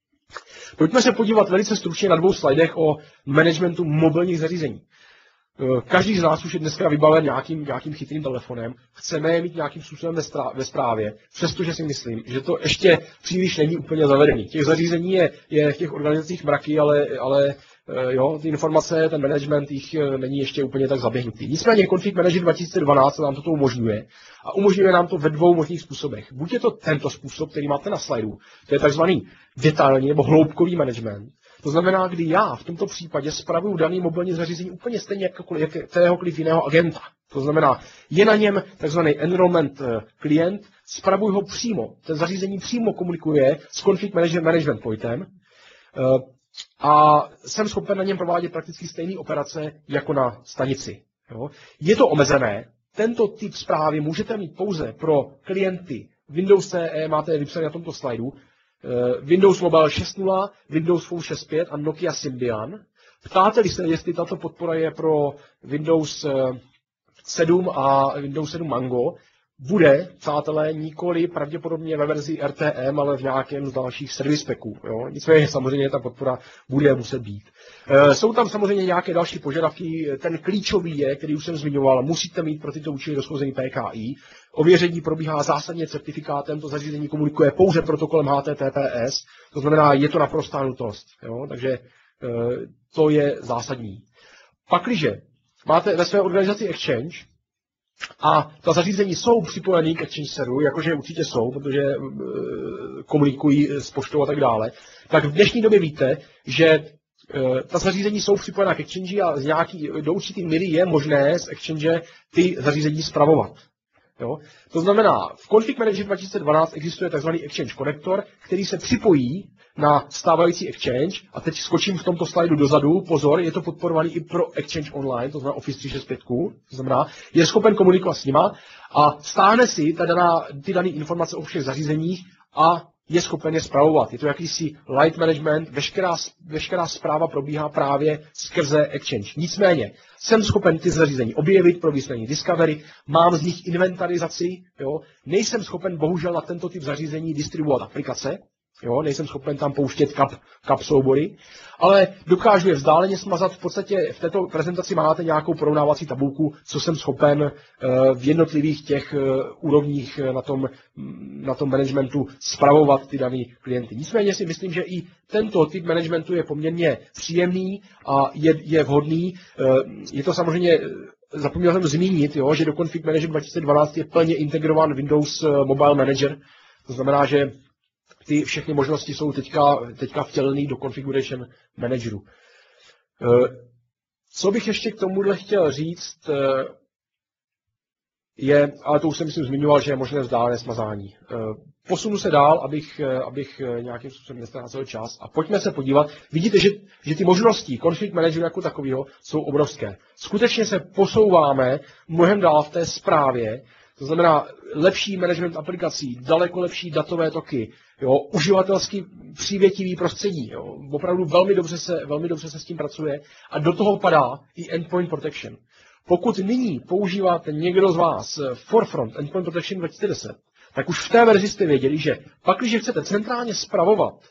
Pojďme se podívat velice stručně na dvou slajdech o managementu mobilních zařízení. Každý z nás už je dneska vybaven nějakým, nějakým chytrým telefonem. Chceme je mít nějakým způsobem ve správě, přestože si myslím, že to ještě příliš není úplně zavedený. Těch zařízení je, je v těch organizacích mraky, ale, ale jo, ty informace, ten management jich není ještě úplně tak zaběhnutý. Nicméně Config Manager dva tisíce dvanáct nám toto umožňuje a umožňuje nám to ve dvou možných způsobech. Buď je to tento způsob, který máte na slajdu, to je takzvaný detailní nebo hloubkový management. To znamená, kdy já v tomto případě spravuju daný mobilní zařízení úplně stejně jako kteréhokoliv jiného agenta. To znamená, je na něm takzvaný enrollment klient, spravuju ho přímo. Ten zařízení přímo komunikuje s Config Manager Management Pointem a jsem schopen na něm provádět prakticky stejné operace jako na stanici. Jo. Je to omezené. Tento typ zprávy můžete mít pouze pro klienty Windows C E, máte je vypsané na tomto slajdu, Windows Mobile šest tečka nula, Windows Phone šest tečka pět a Nokia Symbian. Ptáte-li se, jestli tato podpora je pro Windows sedm a Windows sedm Mango, bude, přátelé, nikoli pravděpodobně ve verzi R T M, ale v nějakém z dalších service packů. Jo? Nicméně samozřejmě ta podpora bude muset být. E, jsou tam samozřejmě nějaké další požadavky. Ten klíčový je, který už jsem zmiňoval, musíte mít pro tyto účely rozchozený P K I. Ověření probíhá zásadně certifikátem, to zařízení komunikuje pouze protokolem H T T P S, to znamená, je to naprostá nutnost. Jo? Takže e, to je zásadní. Pakliže máte ve své organizaci Exchange, a ta zařízení jsou připojený k Exchange serveru, jakože určitě jsou, protože e, komunikují s poštou a tak dále, tak v dnešní době víte, že e, ta zařízení jsou připojená k Exchange a z nějaký, do určitý míry je možné z Exchange ty zařízení spravovat. Jo? To znamená, v Config Manager dva tisíce dvanáct existuje tzv. Exchange konektor, který se připojí na stávající Exchange, a teď skočím v tomto slajdu dozadu, pozor, je to podporovaný i pro Exchange Online, to znamená Office tři šedesát pět, to znamená, je schopen komunikovat s nima a stáhne si ta daná, ty dané informace o všech zařízeních a je schopen je spravovat. Je to jakýsi light management, veškerá, veškerá správa probíhá právě skrze Exchange. Nicméně, jsem schopen ty zařízení objevit pro výslední discovery, mám z nich inventarizaci, jo? Nejsem schopen bohužel na tento typ zařízení distribuovat aplikace, jo? Nejsem schopen tam pouštět kap, kap soubory, ale dokážu je vzdáleně smazat. V podstatě v této prezentaci máte nějakou porovnávací tabulku, co jsem schopen v jednotlivých těch úrovních na tom, na tom managementu spravovat ty dané klienty. Nicméně si myslím, že i tento typ managementu je poměrně příjemný a je, je vhodný. Je to samozřejmě, zapomněl jsem zmínit, jo, že do Config Manager dva tisíce dvanáct je plně integrován Windows Mobile Manager. To znamená, že ty všechny možnosti jsou teďka, teďka vtělený do Configuration Manageru. Co bych ještě k tomuhle chtěl říct, je, ale to už jsem myslím zmiňoval, že je možné vzdálené smazání. Posunu se dál, abych, abych nějakým způsobem nestrácel čas. A pojďme se podívat. Vidíte, že, že ty možnosti Config Manageru jako takového jsou obrovské. Skutečně se posouváme mnohem dál v té správě. To znamená lepší management aplikací, daleko lepší datové toky, jo, uživatelsky přívětivý prostředí. Jo, opravdu velmi dobře, se, velmi dobře se s tím pracuje a do toho padá i endpoint protection. Pokud nyní používáte někdo z vás Forefront Endpoint Protection dva tisíce deset, tak už v té verzi jste věděli, že pak, když chcete centrálně spravovat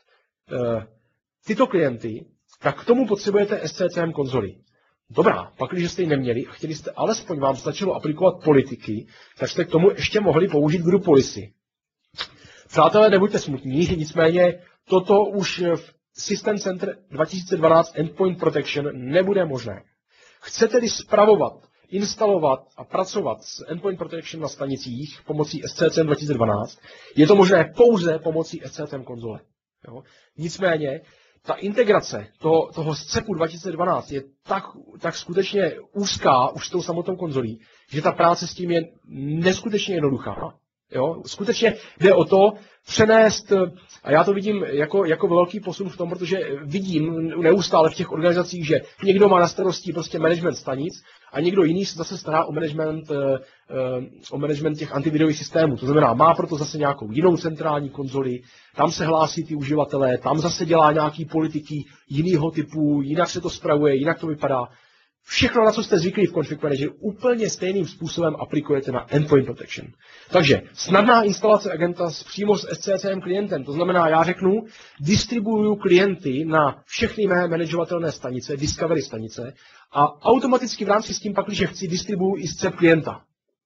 tyto klienty, tak k tomu potřebujete S C C M konzoli. Dobrá, pak, když jste ji neměli a chtěli jste alespoň vám stačilo aplikovat politiky, tak jste k tomu ještě mohli použít group policy. Přátelé, nebuďte smutní, nicméně toto už v System Center dva tisíce dvanáct Endpoint Protection nebude možné. Chcete-li spravovat, instalovat a pracovat s Endpoint Protection na stanicích pomocí S C C M dva tisíce dvanáct, je to možné pouze pomocí S C C M konzole. Jo? Nicméně, ta integrace toho, toho scepu dva tisíce dvanáct je tak, tak skutečně úzká už s tou samotnou konzolí, že ta práce s tím je neskutečně jednoduchá. Jo? Skutečně jde o to přenést, a já to vidím jako, jako velký posun v tom, protože vidím neustále v těch organizacích, že někdo má na starosti prostě management stanic a někdo jiný se zase stará o management, o management těch antivirových systémů. To znamená, má proto zase nějakou jinou centrální konzoli, tam se hlásí ty uživatelé, tam zase dělá nějaký politiky jiného typu, jinak se to spravuje, jinak to vypadá. Všechno, na co jste zvyklí v Config Manageru, úplně stejným způsobem aplikujete na Endpoint Protection. Takže snadná instalace agenta přímo s S C C M klientem, to znamená, já řeknu, distribuuju klienty na všechny mé manažovatelné stanice, Discovery stanice, a automaticky v rámci s tím pak, když chci, distribuuju i scep klienta.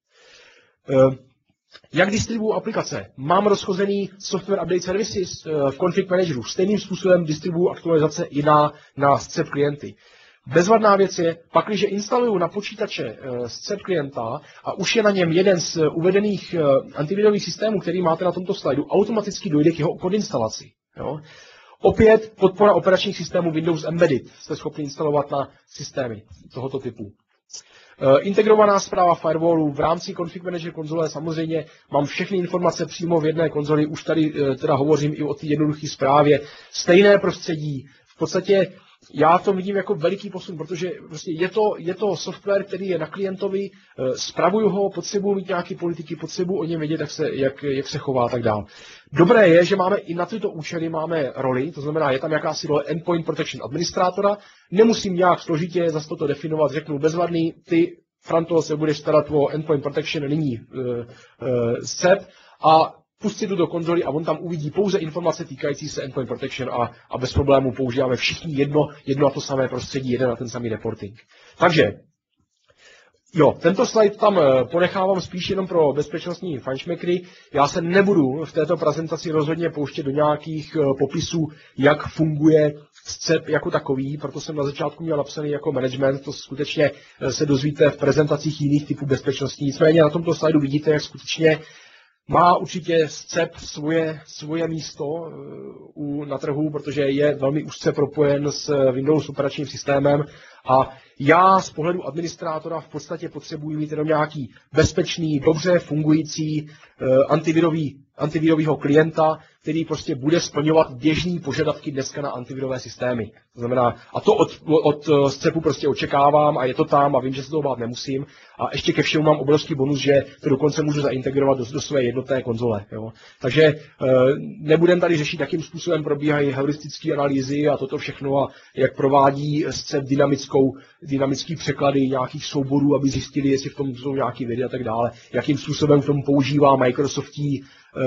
Jak distribuuju aplikace? Mám rozchozený Software Update Services v Config Manageru. Stejným způsobem distribuuju aktualizace i na, na scep klienty. Bezvadná věc je, pakliže instaluju na počítače scep klienta a už je na něm jeden z uvedených antivirových systémů, který máte na tomto slajdu, automaticky dojde k jeho kodinstalaci. Jo? Opět podpora operačních systémů Windows Embedded jste schopni instalovat na systémy tohoto typu. Integrovaná správa firewallu v rámci Config Manager konzole, samozřejmě mám všechny informace přímo v jedné konzoli, už tady teda hovořím i o té jednoduché správě. Stejné prostředí, v podstatě já to vidím jako veliký posun, protože prostě je to, je to software, který je na klientovi, spravuju ho, potřebuji mít nějaké politiky, potřebuji o něm vědět, jak se, jak, jak se chová a tak dále. Dobré je, že máme i na tyto účely máme roli, to znamená, je tam jakási role Endpoint Protection administrátora, nemusím nějak složitě zase toto definovat, řeknu bezvadný, ty, Franto, se budeš starat o Endpoint Protection, nyní uh, uh, scep a pustit do konzoli a on tam uvidí pouze informace týkající se Endpoint Protection a, a bez problémů používáme všichni jedno, jedno a to samé prostředí, jeden a ten samý reporting. Takže, jo, tento slide tam ponechávám spíš jenom pro bezpečnostní fajnšmekry. Já se nebudu v této prezentaci rozhodně pouštět do nějakých popisů, jak funguje scep jako takový, proto jsem na začátku měl napsaný jako management, to skutečně se dozvíte v prezentacích jiných typů bezpečností. Nicméně na tomto slajdu vidíte, jak skutečně má určitě scep svoje, svoje místo u, na trhu, protože je velmi úzce propojen s Windows operačním systémem a já z pohledu administrátora v podstatě potřebuji mít jenom nějaký bezpečný, dobře fungující antivirový, antivirového klienta, který prostě bude splňovat běžné požadavky dneska na antivirové systémy. To znamená, a to od, od scepu prostě očekávám a je to tam a vím, že se toho bát nemusím. A ještě ke všemu mám obrovský bonus, že to dokonce můžu zaintegrovat do, do své jednotné konzole. Jo. Takže e, nebudem tady řešit, jakým způsobem probíhají heuristické analýzy a toto všechno a jak provádí scep dynamickou, dynamický překlady nějakých souborů, aby zjistili, jestli v tom jsou nějaké vědy a tak dále. Jakým způsobem k tomu používá Microsoftí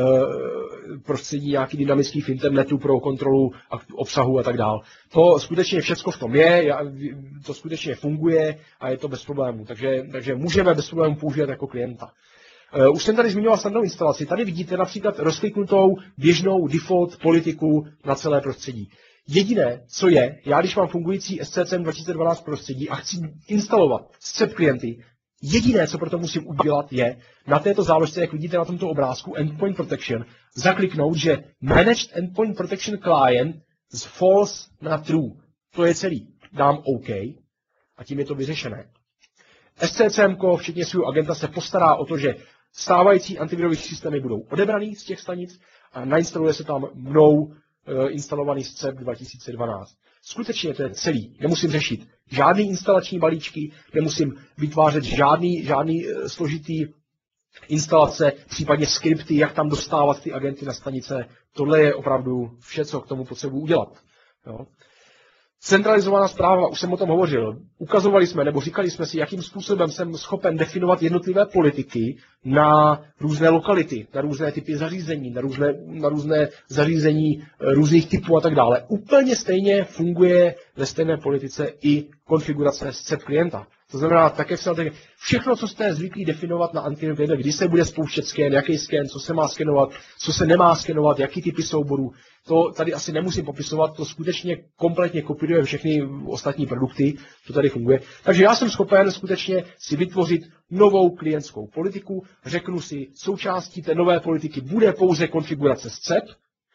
prostředí nějaký dynamický v internetu pro kontrolu obsahu a tak dále. To skutečně všechno v tom je, to skutečně funguje a je to bez problémů. Takže, takže můžeme bez problémů používat jako klienta. Už jsem tady zmiňoval snadnou instalaci. Tady vidíte například rozkliknutou běžnou default politiku na celé prostředí. Jediné, co je, já když mám fungující S C C M dva tisíce dvanáct prostředí a chci instalovat scep klienty, jediné, co proto musím udělat, je na této záložce, jak vidíte na tomto obrázku, Endpoint Protection, zakliknout, že Managed Endpoint Protection Client z false na true. To je celý. Dám OK a tím je to vyřešené. S C C M, včetně svého agenta, se postará o to, že stávající antivirové systémy budou odebraný z těch stanic a nainstaluje se tam mnou instalovaný scep dva tisíce dvanáct. Skutečně to je celý. Nemusím řešit žádný instalační balíčky, nemusím vytvářet žádný, žádný složitý instalace, případně skripty, jak tam dostávat ty agenty na stanice. Tohle je opravdu vše, co k tomu potřebuji udělat. Jo. Centralizovaná správa, už jsem o tom hovořil. Ukazovali jsme, nebo říkali jsme si, jakým způsobem jsem schopen definovat jednotlivé politiky na různé lokality, na různé typy zařízení, na různé, na různé zařízení různých typů a tak dále. Úplně stejně funguje ve stejné politice i konfigurace z C E P klienta. To znamená, tak jak se tak, všechno, co jste zvyklí definovat na antivirus klienta, kdy se bude spouštět sken, jaký sken, co se má skenovat, co se nemá skenovat, jaký typy souborů, to tady asi nemusím popisovat, to skutečně kompletně kopíruje všechny ostatní produkty, to tady funguje. Takže já jsem schopen skutečně si vytvořit novou klientskou politiku, řeknu si, součástí té nové politiky bude pouze konfigurace z C E P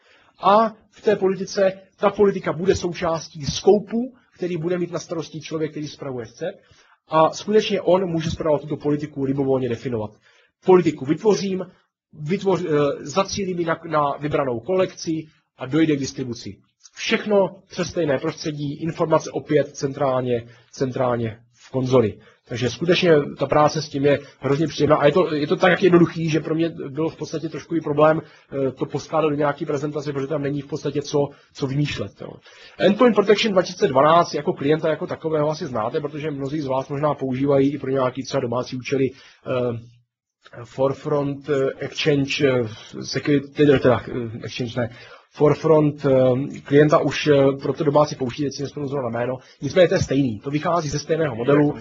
a v té politice, ta politika bude součástí skoupu, který bude mít na starosti člověk, který spravuje C E P, a skutečně on může spravovat tuto politiku libovolně definovat. Politiku vytvořím, vytvoř, zacílím ji na, na vybranou kolekci a dojde k distribuci. Všechno přes stejné prostředí, informace opět centrálně, centrálně v konzoli. Takže skutečně ta práce s tím je hrozně příjemná a je to, je to tak jednoduchý, že pro mě byl v podstatě trošku i problém to poskládat do nějaké prezentace, protože tam není v podstatě co, co vymýšlet. Jo. Endpoint Protection dva tisíce dvanáct jako klienta jako takového asi znáte, protože mnozí z vás možná používají i pro nějaký třeba domácí účely uh, Forefront uh, Exchange, uh, Security, teda uh, Exchange ne, Forefront klienta už pro to domácí použití, teď si nespomenu na jméno. Nicméně to je stejný, to vychází ze stejného modelu.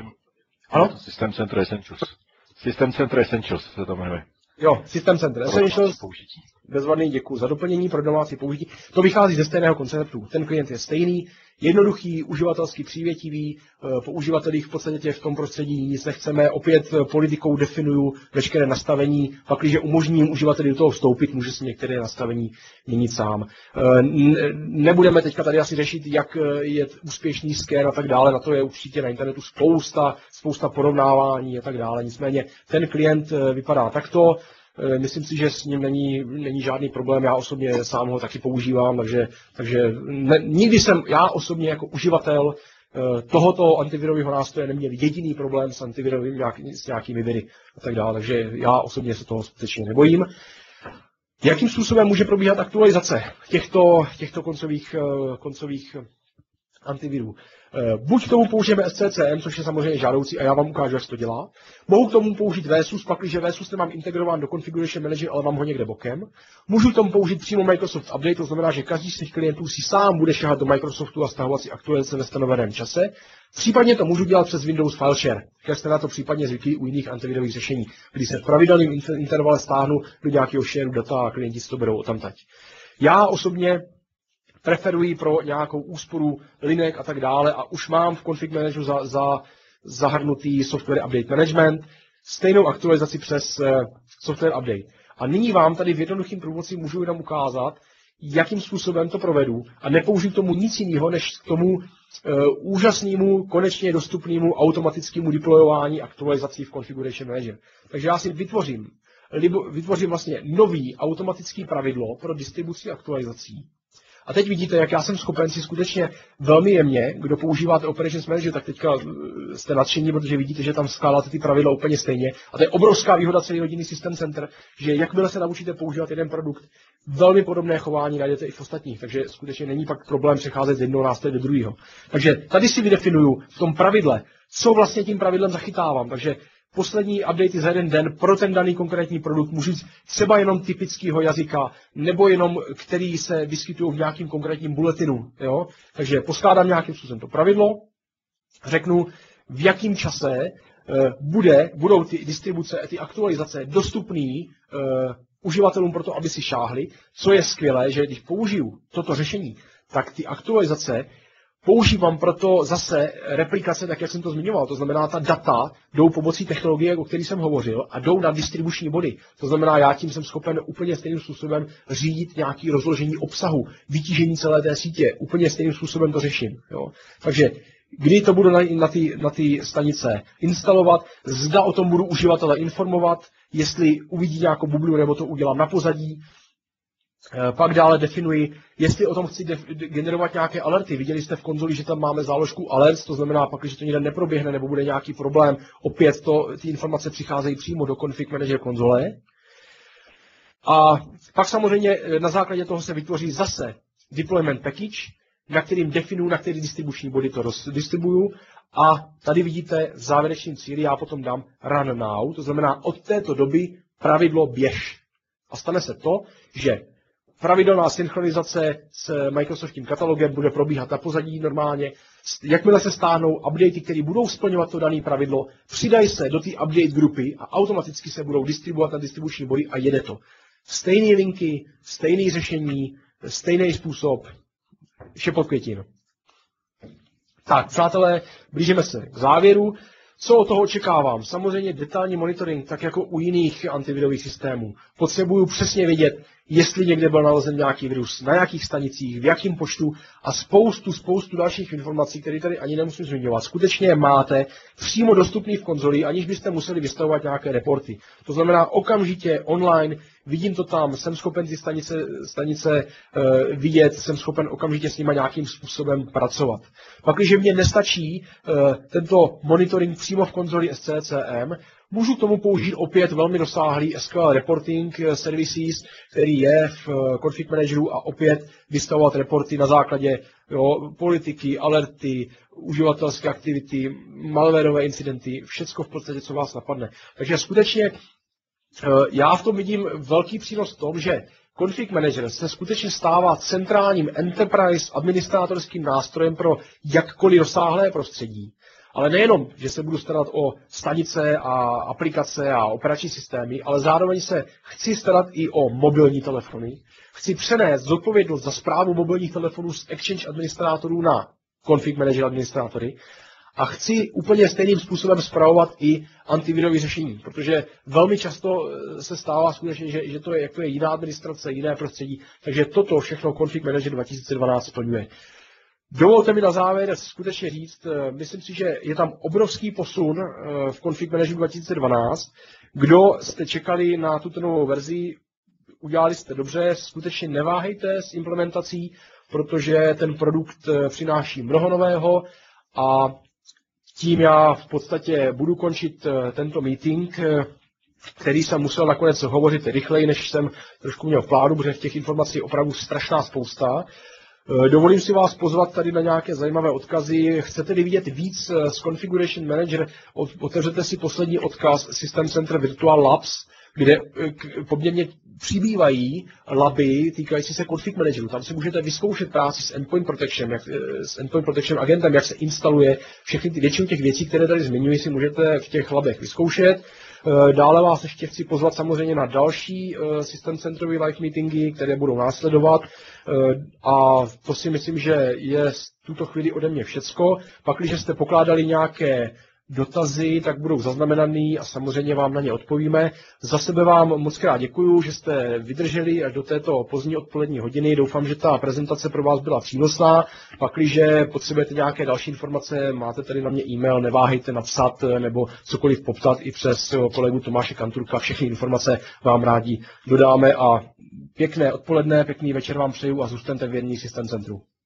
Ano? System Center Essentials. System Center Essentials se to jmenuje. Jo, System Center Essentials. Bezvadný, děkuji za doplnění pro domácí použití. To vychází ze stejného konceptu. Ten klient je stejný, jednoduchý, uživatelsky přívětivý, po uživatelích v podstatě v tom prostředí nic nechceme. Opět politikou definuju veškeré nastavení, pak když umožním uživateli do toho vstoupit, může si některé nastavení měnit sám. Nebudeme teďka tady asi řešit, jak je úspěšný sken a tak dále, na to je určitě na internetu spousta, spousta porovnávání a tak dále. Nicméně ten klient vypadá takto. Myslím si, že s ním není, není žádný problém, já osobně sám ho taky používám, takže, takže ne, nikdy jsem, já osobně jako uživatel tohoto antivirového nástroje neměl jediný problém s antivirovým nějak, s nějakými viry a tak dále, takže já osobně se toho skutečně nebojím. Jakým způsobem může probíhat aktualizace těchto, těchto koncových, koncových antivirů? Buď k tomu použijeme S C C M, což je samozřejmě žádoucí a já vám ukážu, jak se to dělá. Mohu k tomu použít Vsus, pakliže Vsus nemám integrován do Configuration Manager, ale mám ho někde bokem. Můžu k tomu použít přímo Microsoft Update, to znamená, že každý z těch klientů si sám bude šahat do Microsoftu a stahovat si aktualizace ve stanoveném čase. Případně to můžu dělat přes Windows File Share, jak jste na to případně zvyklí u jiných antivirových řešení, kdy se v pravidelném intervale stáhnu do nějakého shareu data a klienti si to berou odtamtať. Já osobně preferuji pro nějakou úsporu linek a tak dále a už mám v config manageru za, za zahrnutý software update management, stejnou aktualizaci přes uh, software update. A nyní vám tady v jednoduchým průvodci můžu jenom ukázat, jakým způsobem to provedu a nepoužiju k tomu nic jiného, než k tomu uh, úžasnému, konečně dostupnému automatickému deployování aktualizací v Configuration Manager. Takže já si vytvořím, vytvořím vlastně nový automatický pravidlo pro distribuci aktualizací. A teď vidíte, jak já jsem schopen si skutečně velmi jemně, kdo používáte Operations Manager, tak teďka jste nadšení, protože vidíte, že tam skládáte ty pravidla úplně stejně. A to je obrovská výhoda celý rodinný System Center, že jakmile se naučíte používat jeden produkt, velmi podobné chování najdete i v ostatních, takže skutečně není pak problém přecházet z jednoho nástroje do druhého. Takže tady si vydefinuju v tom pravidle, co vlastně tím pravidlem zachytávám. Takže poslední update za jeden den pro ten daný konkrétní produkt můžu říct třeba jenom typického jazyka, nebo jenom který se vyskytují v nějakým konkrétním bulletinu. Jo? Takže poskládám nějakým způsobem to pravidlo, řeknu, v jakém čase uh, bude, budou ty distribuce, ty aktualizace dostupný uh, uživatelům pro to, aby si šáhli, co je skvělé, že když použiju toto řešení, tak ty aktualizace používám proto zase replikace, tak jak jsem to zmiňoval. To znamená, ta data jdou pomocí technologie, o které jsem hovořil, a jdou na distribuční body. To znamená, já tím jsem schopen úplně stejným způsobem řídit nějaké rozložení obsahu, vytížení celé té sítě. Úplně stejným způsobem to řeším. Jo. Takže kdy to budu na, na ty na ty stanice instalovat, zda o tom budu uživatele informovat, jestli uvidí nějakou bublu, nebo to udělám na pozadí. Pak dále definuji, jestli o tom chci generovat nějaké alerty. Viděli jste v konzoli, že tam máme záložku alerts, to znamená pak, že to někde neproběhne nebo bude nějaký problém, opět to, ty informace přicházejí přímo do config manager konzole. A pak samozřejmě na základě toho se vytvoří zase deployment package, na kterým definuju, na který distribuční body to distribuju A tady vidíte v závěrečném cíli, já potom dám run now, to znamená od této doby pravidlo běž. A stane se to, že pravidelná synchronizace s Microsoftím katalogem bude probíhat na pozadí normálně. Jakmile se stáhnou updaty, které budou splňovat to dané pravidlo, přidají se do té update grupy a automaticky se budou distribuovat na distribuční body a jede to. Stejné linky, stejné řešení, stejný způsob, šepot květin. Tak, přátelé, blížíme se k závěru. Co od toho očekávám? Samozřejmě detailní monitoring, tak jako u jiných antivirových systémů. Potřebuju přesně vědět, jestli někde byl nalezen nějaký virus, na jakých stanicích, v jakém počtu a spoustu, spoustu dalších informací, které tady ani nemusím zmiňovat. Skutečně je máte přímo dostupný v konzoli, aniž byste museli vystavovat nějaké reporty. To znamená okamžitě online, vidím to tam, jsem schopen ty stanice, stanice uh, vidět, jsem schopen okamžitě s nimi nějakým způsobem pracovat. Pak, když mě nestačí uh, tento monitoring přímo v konzoli S C C M, můžu k tomu použít opět velmi rozsáhlý S Q L Reporting Services, který je v Config Manageru a opět vystavovat reporty na základě jo, politiky, alerty, uživatelské aktivity, malwareové incidenty, všecko v podstatě, co vás napadne. Takže skutečně já v tom vidím velký přínos v tom, že Config Manager se skutečně stává centrálním enterprise administrátorským nástrojem pro jakkoliv rozsáhlé prostředí. Ale nejenom, že se budu starat o stanice a aplikace a operační systémy, ale zároveň se chci starat i o mobilní telefony. Chci přenést zodpovědnost za správu mobilních telefonů z Exchange administrátorů na Config Manager administrátory a chci úplně stejným způsobem spravovat i antivirové řešení, protože velmi často se stává skutečně, že, že to je, jak to je jiná administrace, jiné prostředí, takže toto všechno Config Manager dva tisíce dvanáct splňuje. Dovolte mi na závěr skutečně říct, myslím si, že je tam obrovský posun v Config Manageru dva tisíce dvanáct. Kdo jste čekali na tuto novou verzi, udělali jste dobře, skutečně neváhejte s implementací, protože ten produkt přináší mnoho nového a tím já v podstatě budu končit tento meeting, který jsem musel nakonec hovořit rychleji, než jsem trošku měl v plánu, protože těch informací je opravdu strašná spousta. Dovolím si vás pozvat tady na nějaké zajímavé odkazy. Chcete-li vidět víc z Configuration Manager, otevřete si poslední odkaz System Center Virtual Labs, kde poměrně přibývají laby týkající se Config Manageru. Tam si můžete vyzkoušet práci s Endpoint Protection, jak, s Endpoint Protection agentem, jak se instaluje všechny ty většinu těch věcí, které tady zmiňuji, si můžete v těch labech vyzkoušet. Dále vás ještě chci pozvat samozřejmě na další System Centrový live meetingy, které budou následovat. A to si myslím, že je v tuto chvíli ode mě všecko. Pak, když jste pokládali nějaké dotazy, tak budou zaznamenaný a samozřejmě vám na ně odpovíme. Za sebe vám moc krát děkuju, že jste vydrželi až do této pozdní odpolední hodiny. Doufám, že ta prezentace pro vás byla přínosná. Pak, když potřebujete nějaké další informace, máte tady na mě e-mail, neváhejte napsat nebo cokoliv poptat i přes kolegu Tomáše Kanturka. Všechny informace vám rádi dodáme a pěkné odpoledne, pěkný večer vám přeju a zůstaňte věrní System Centru.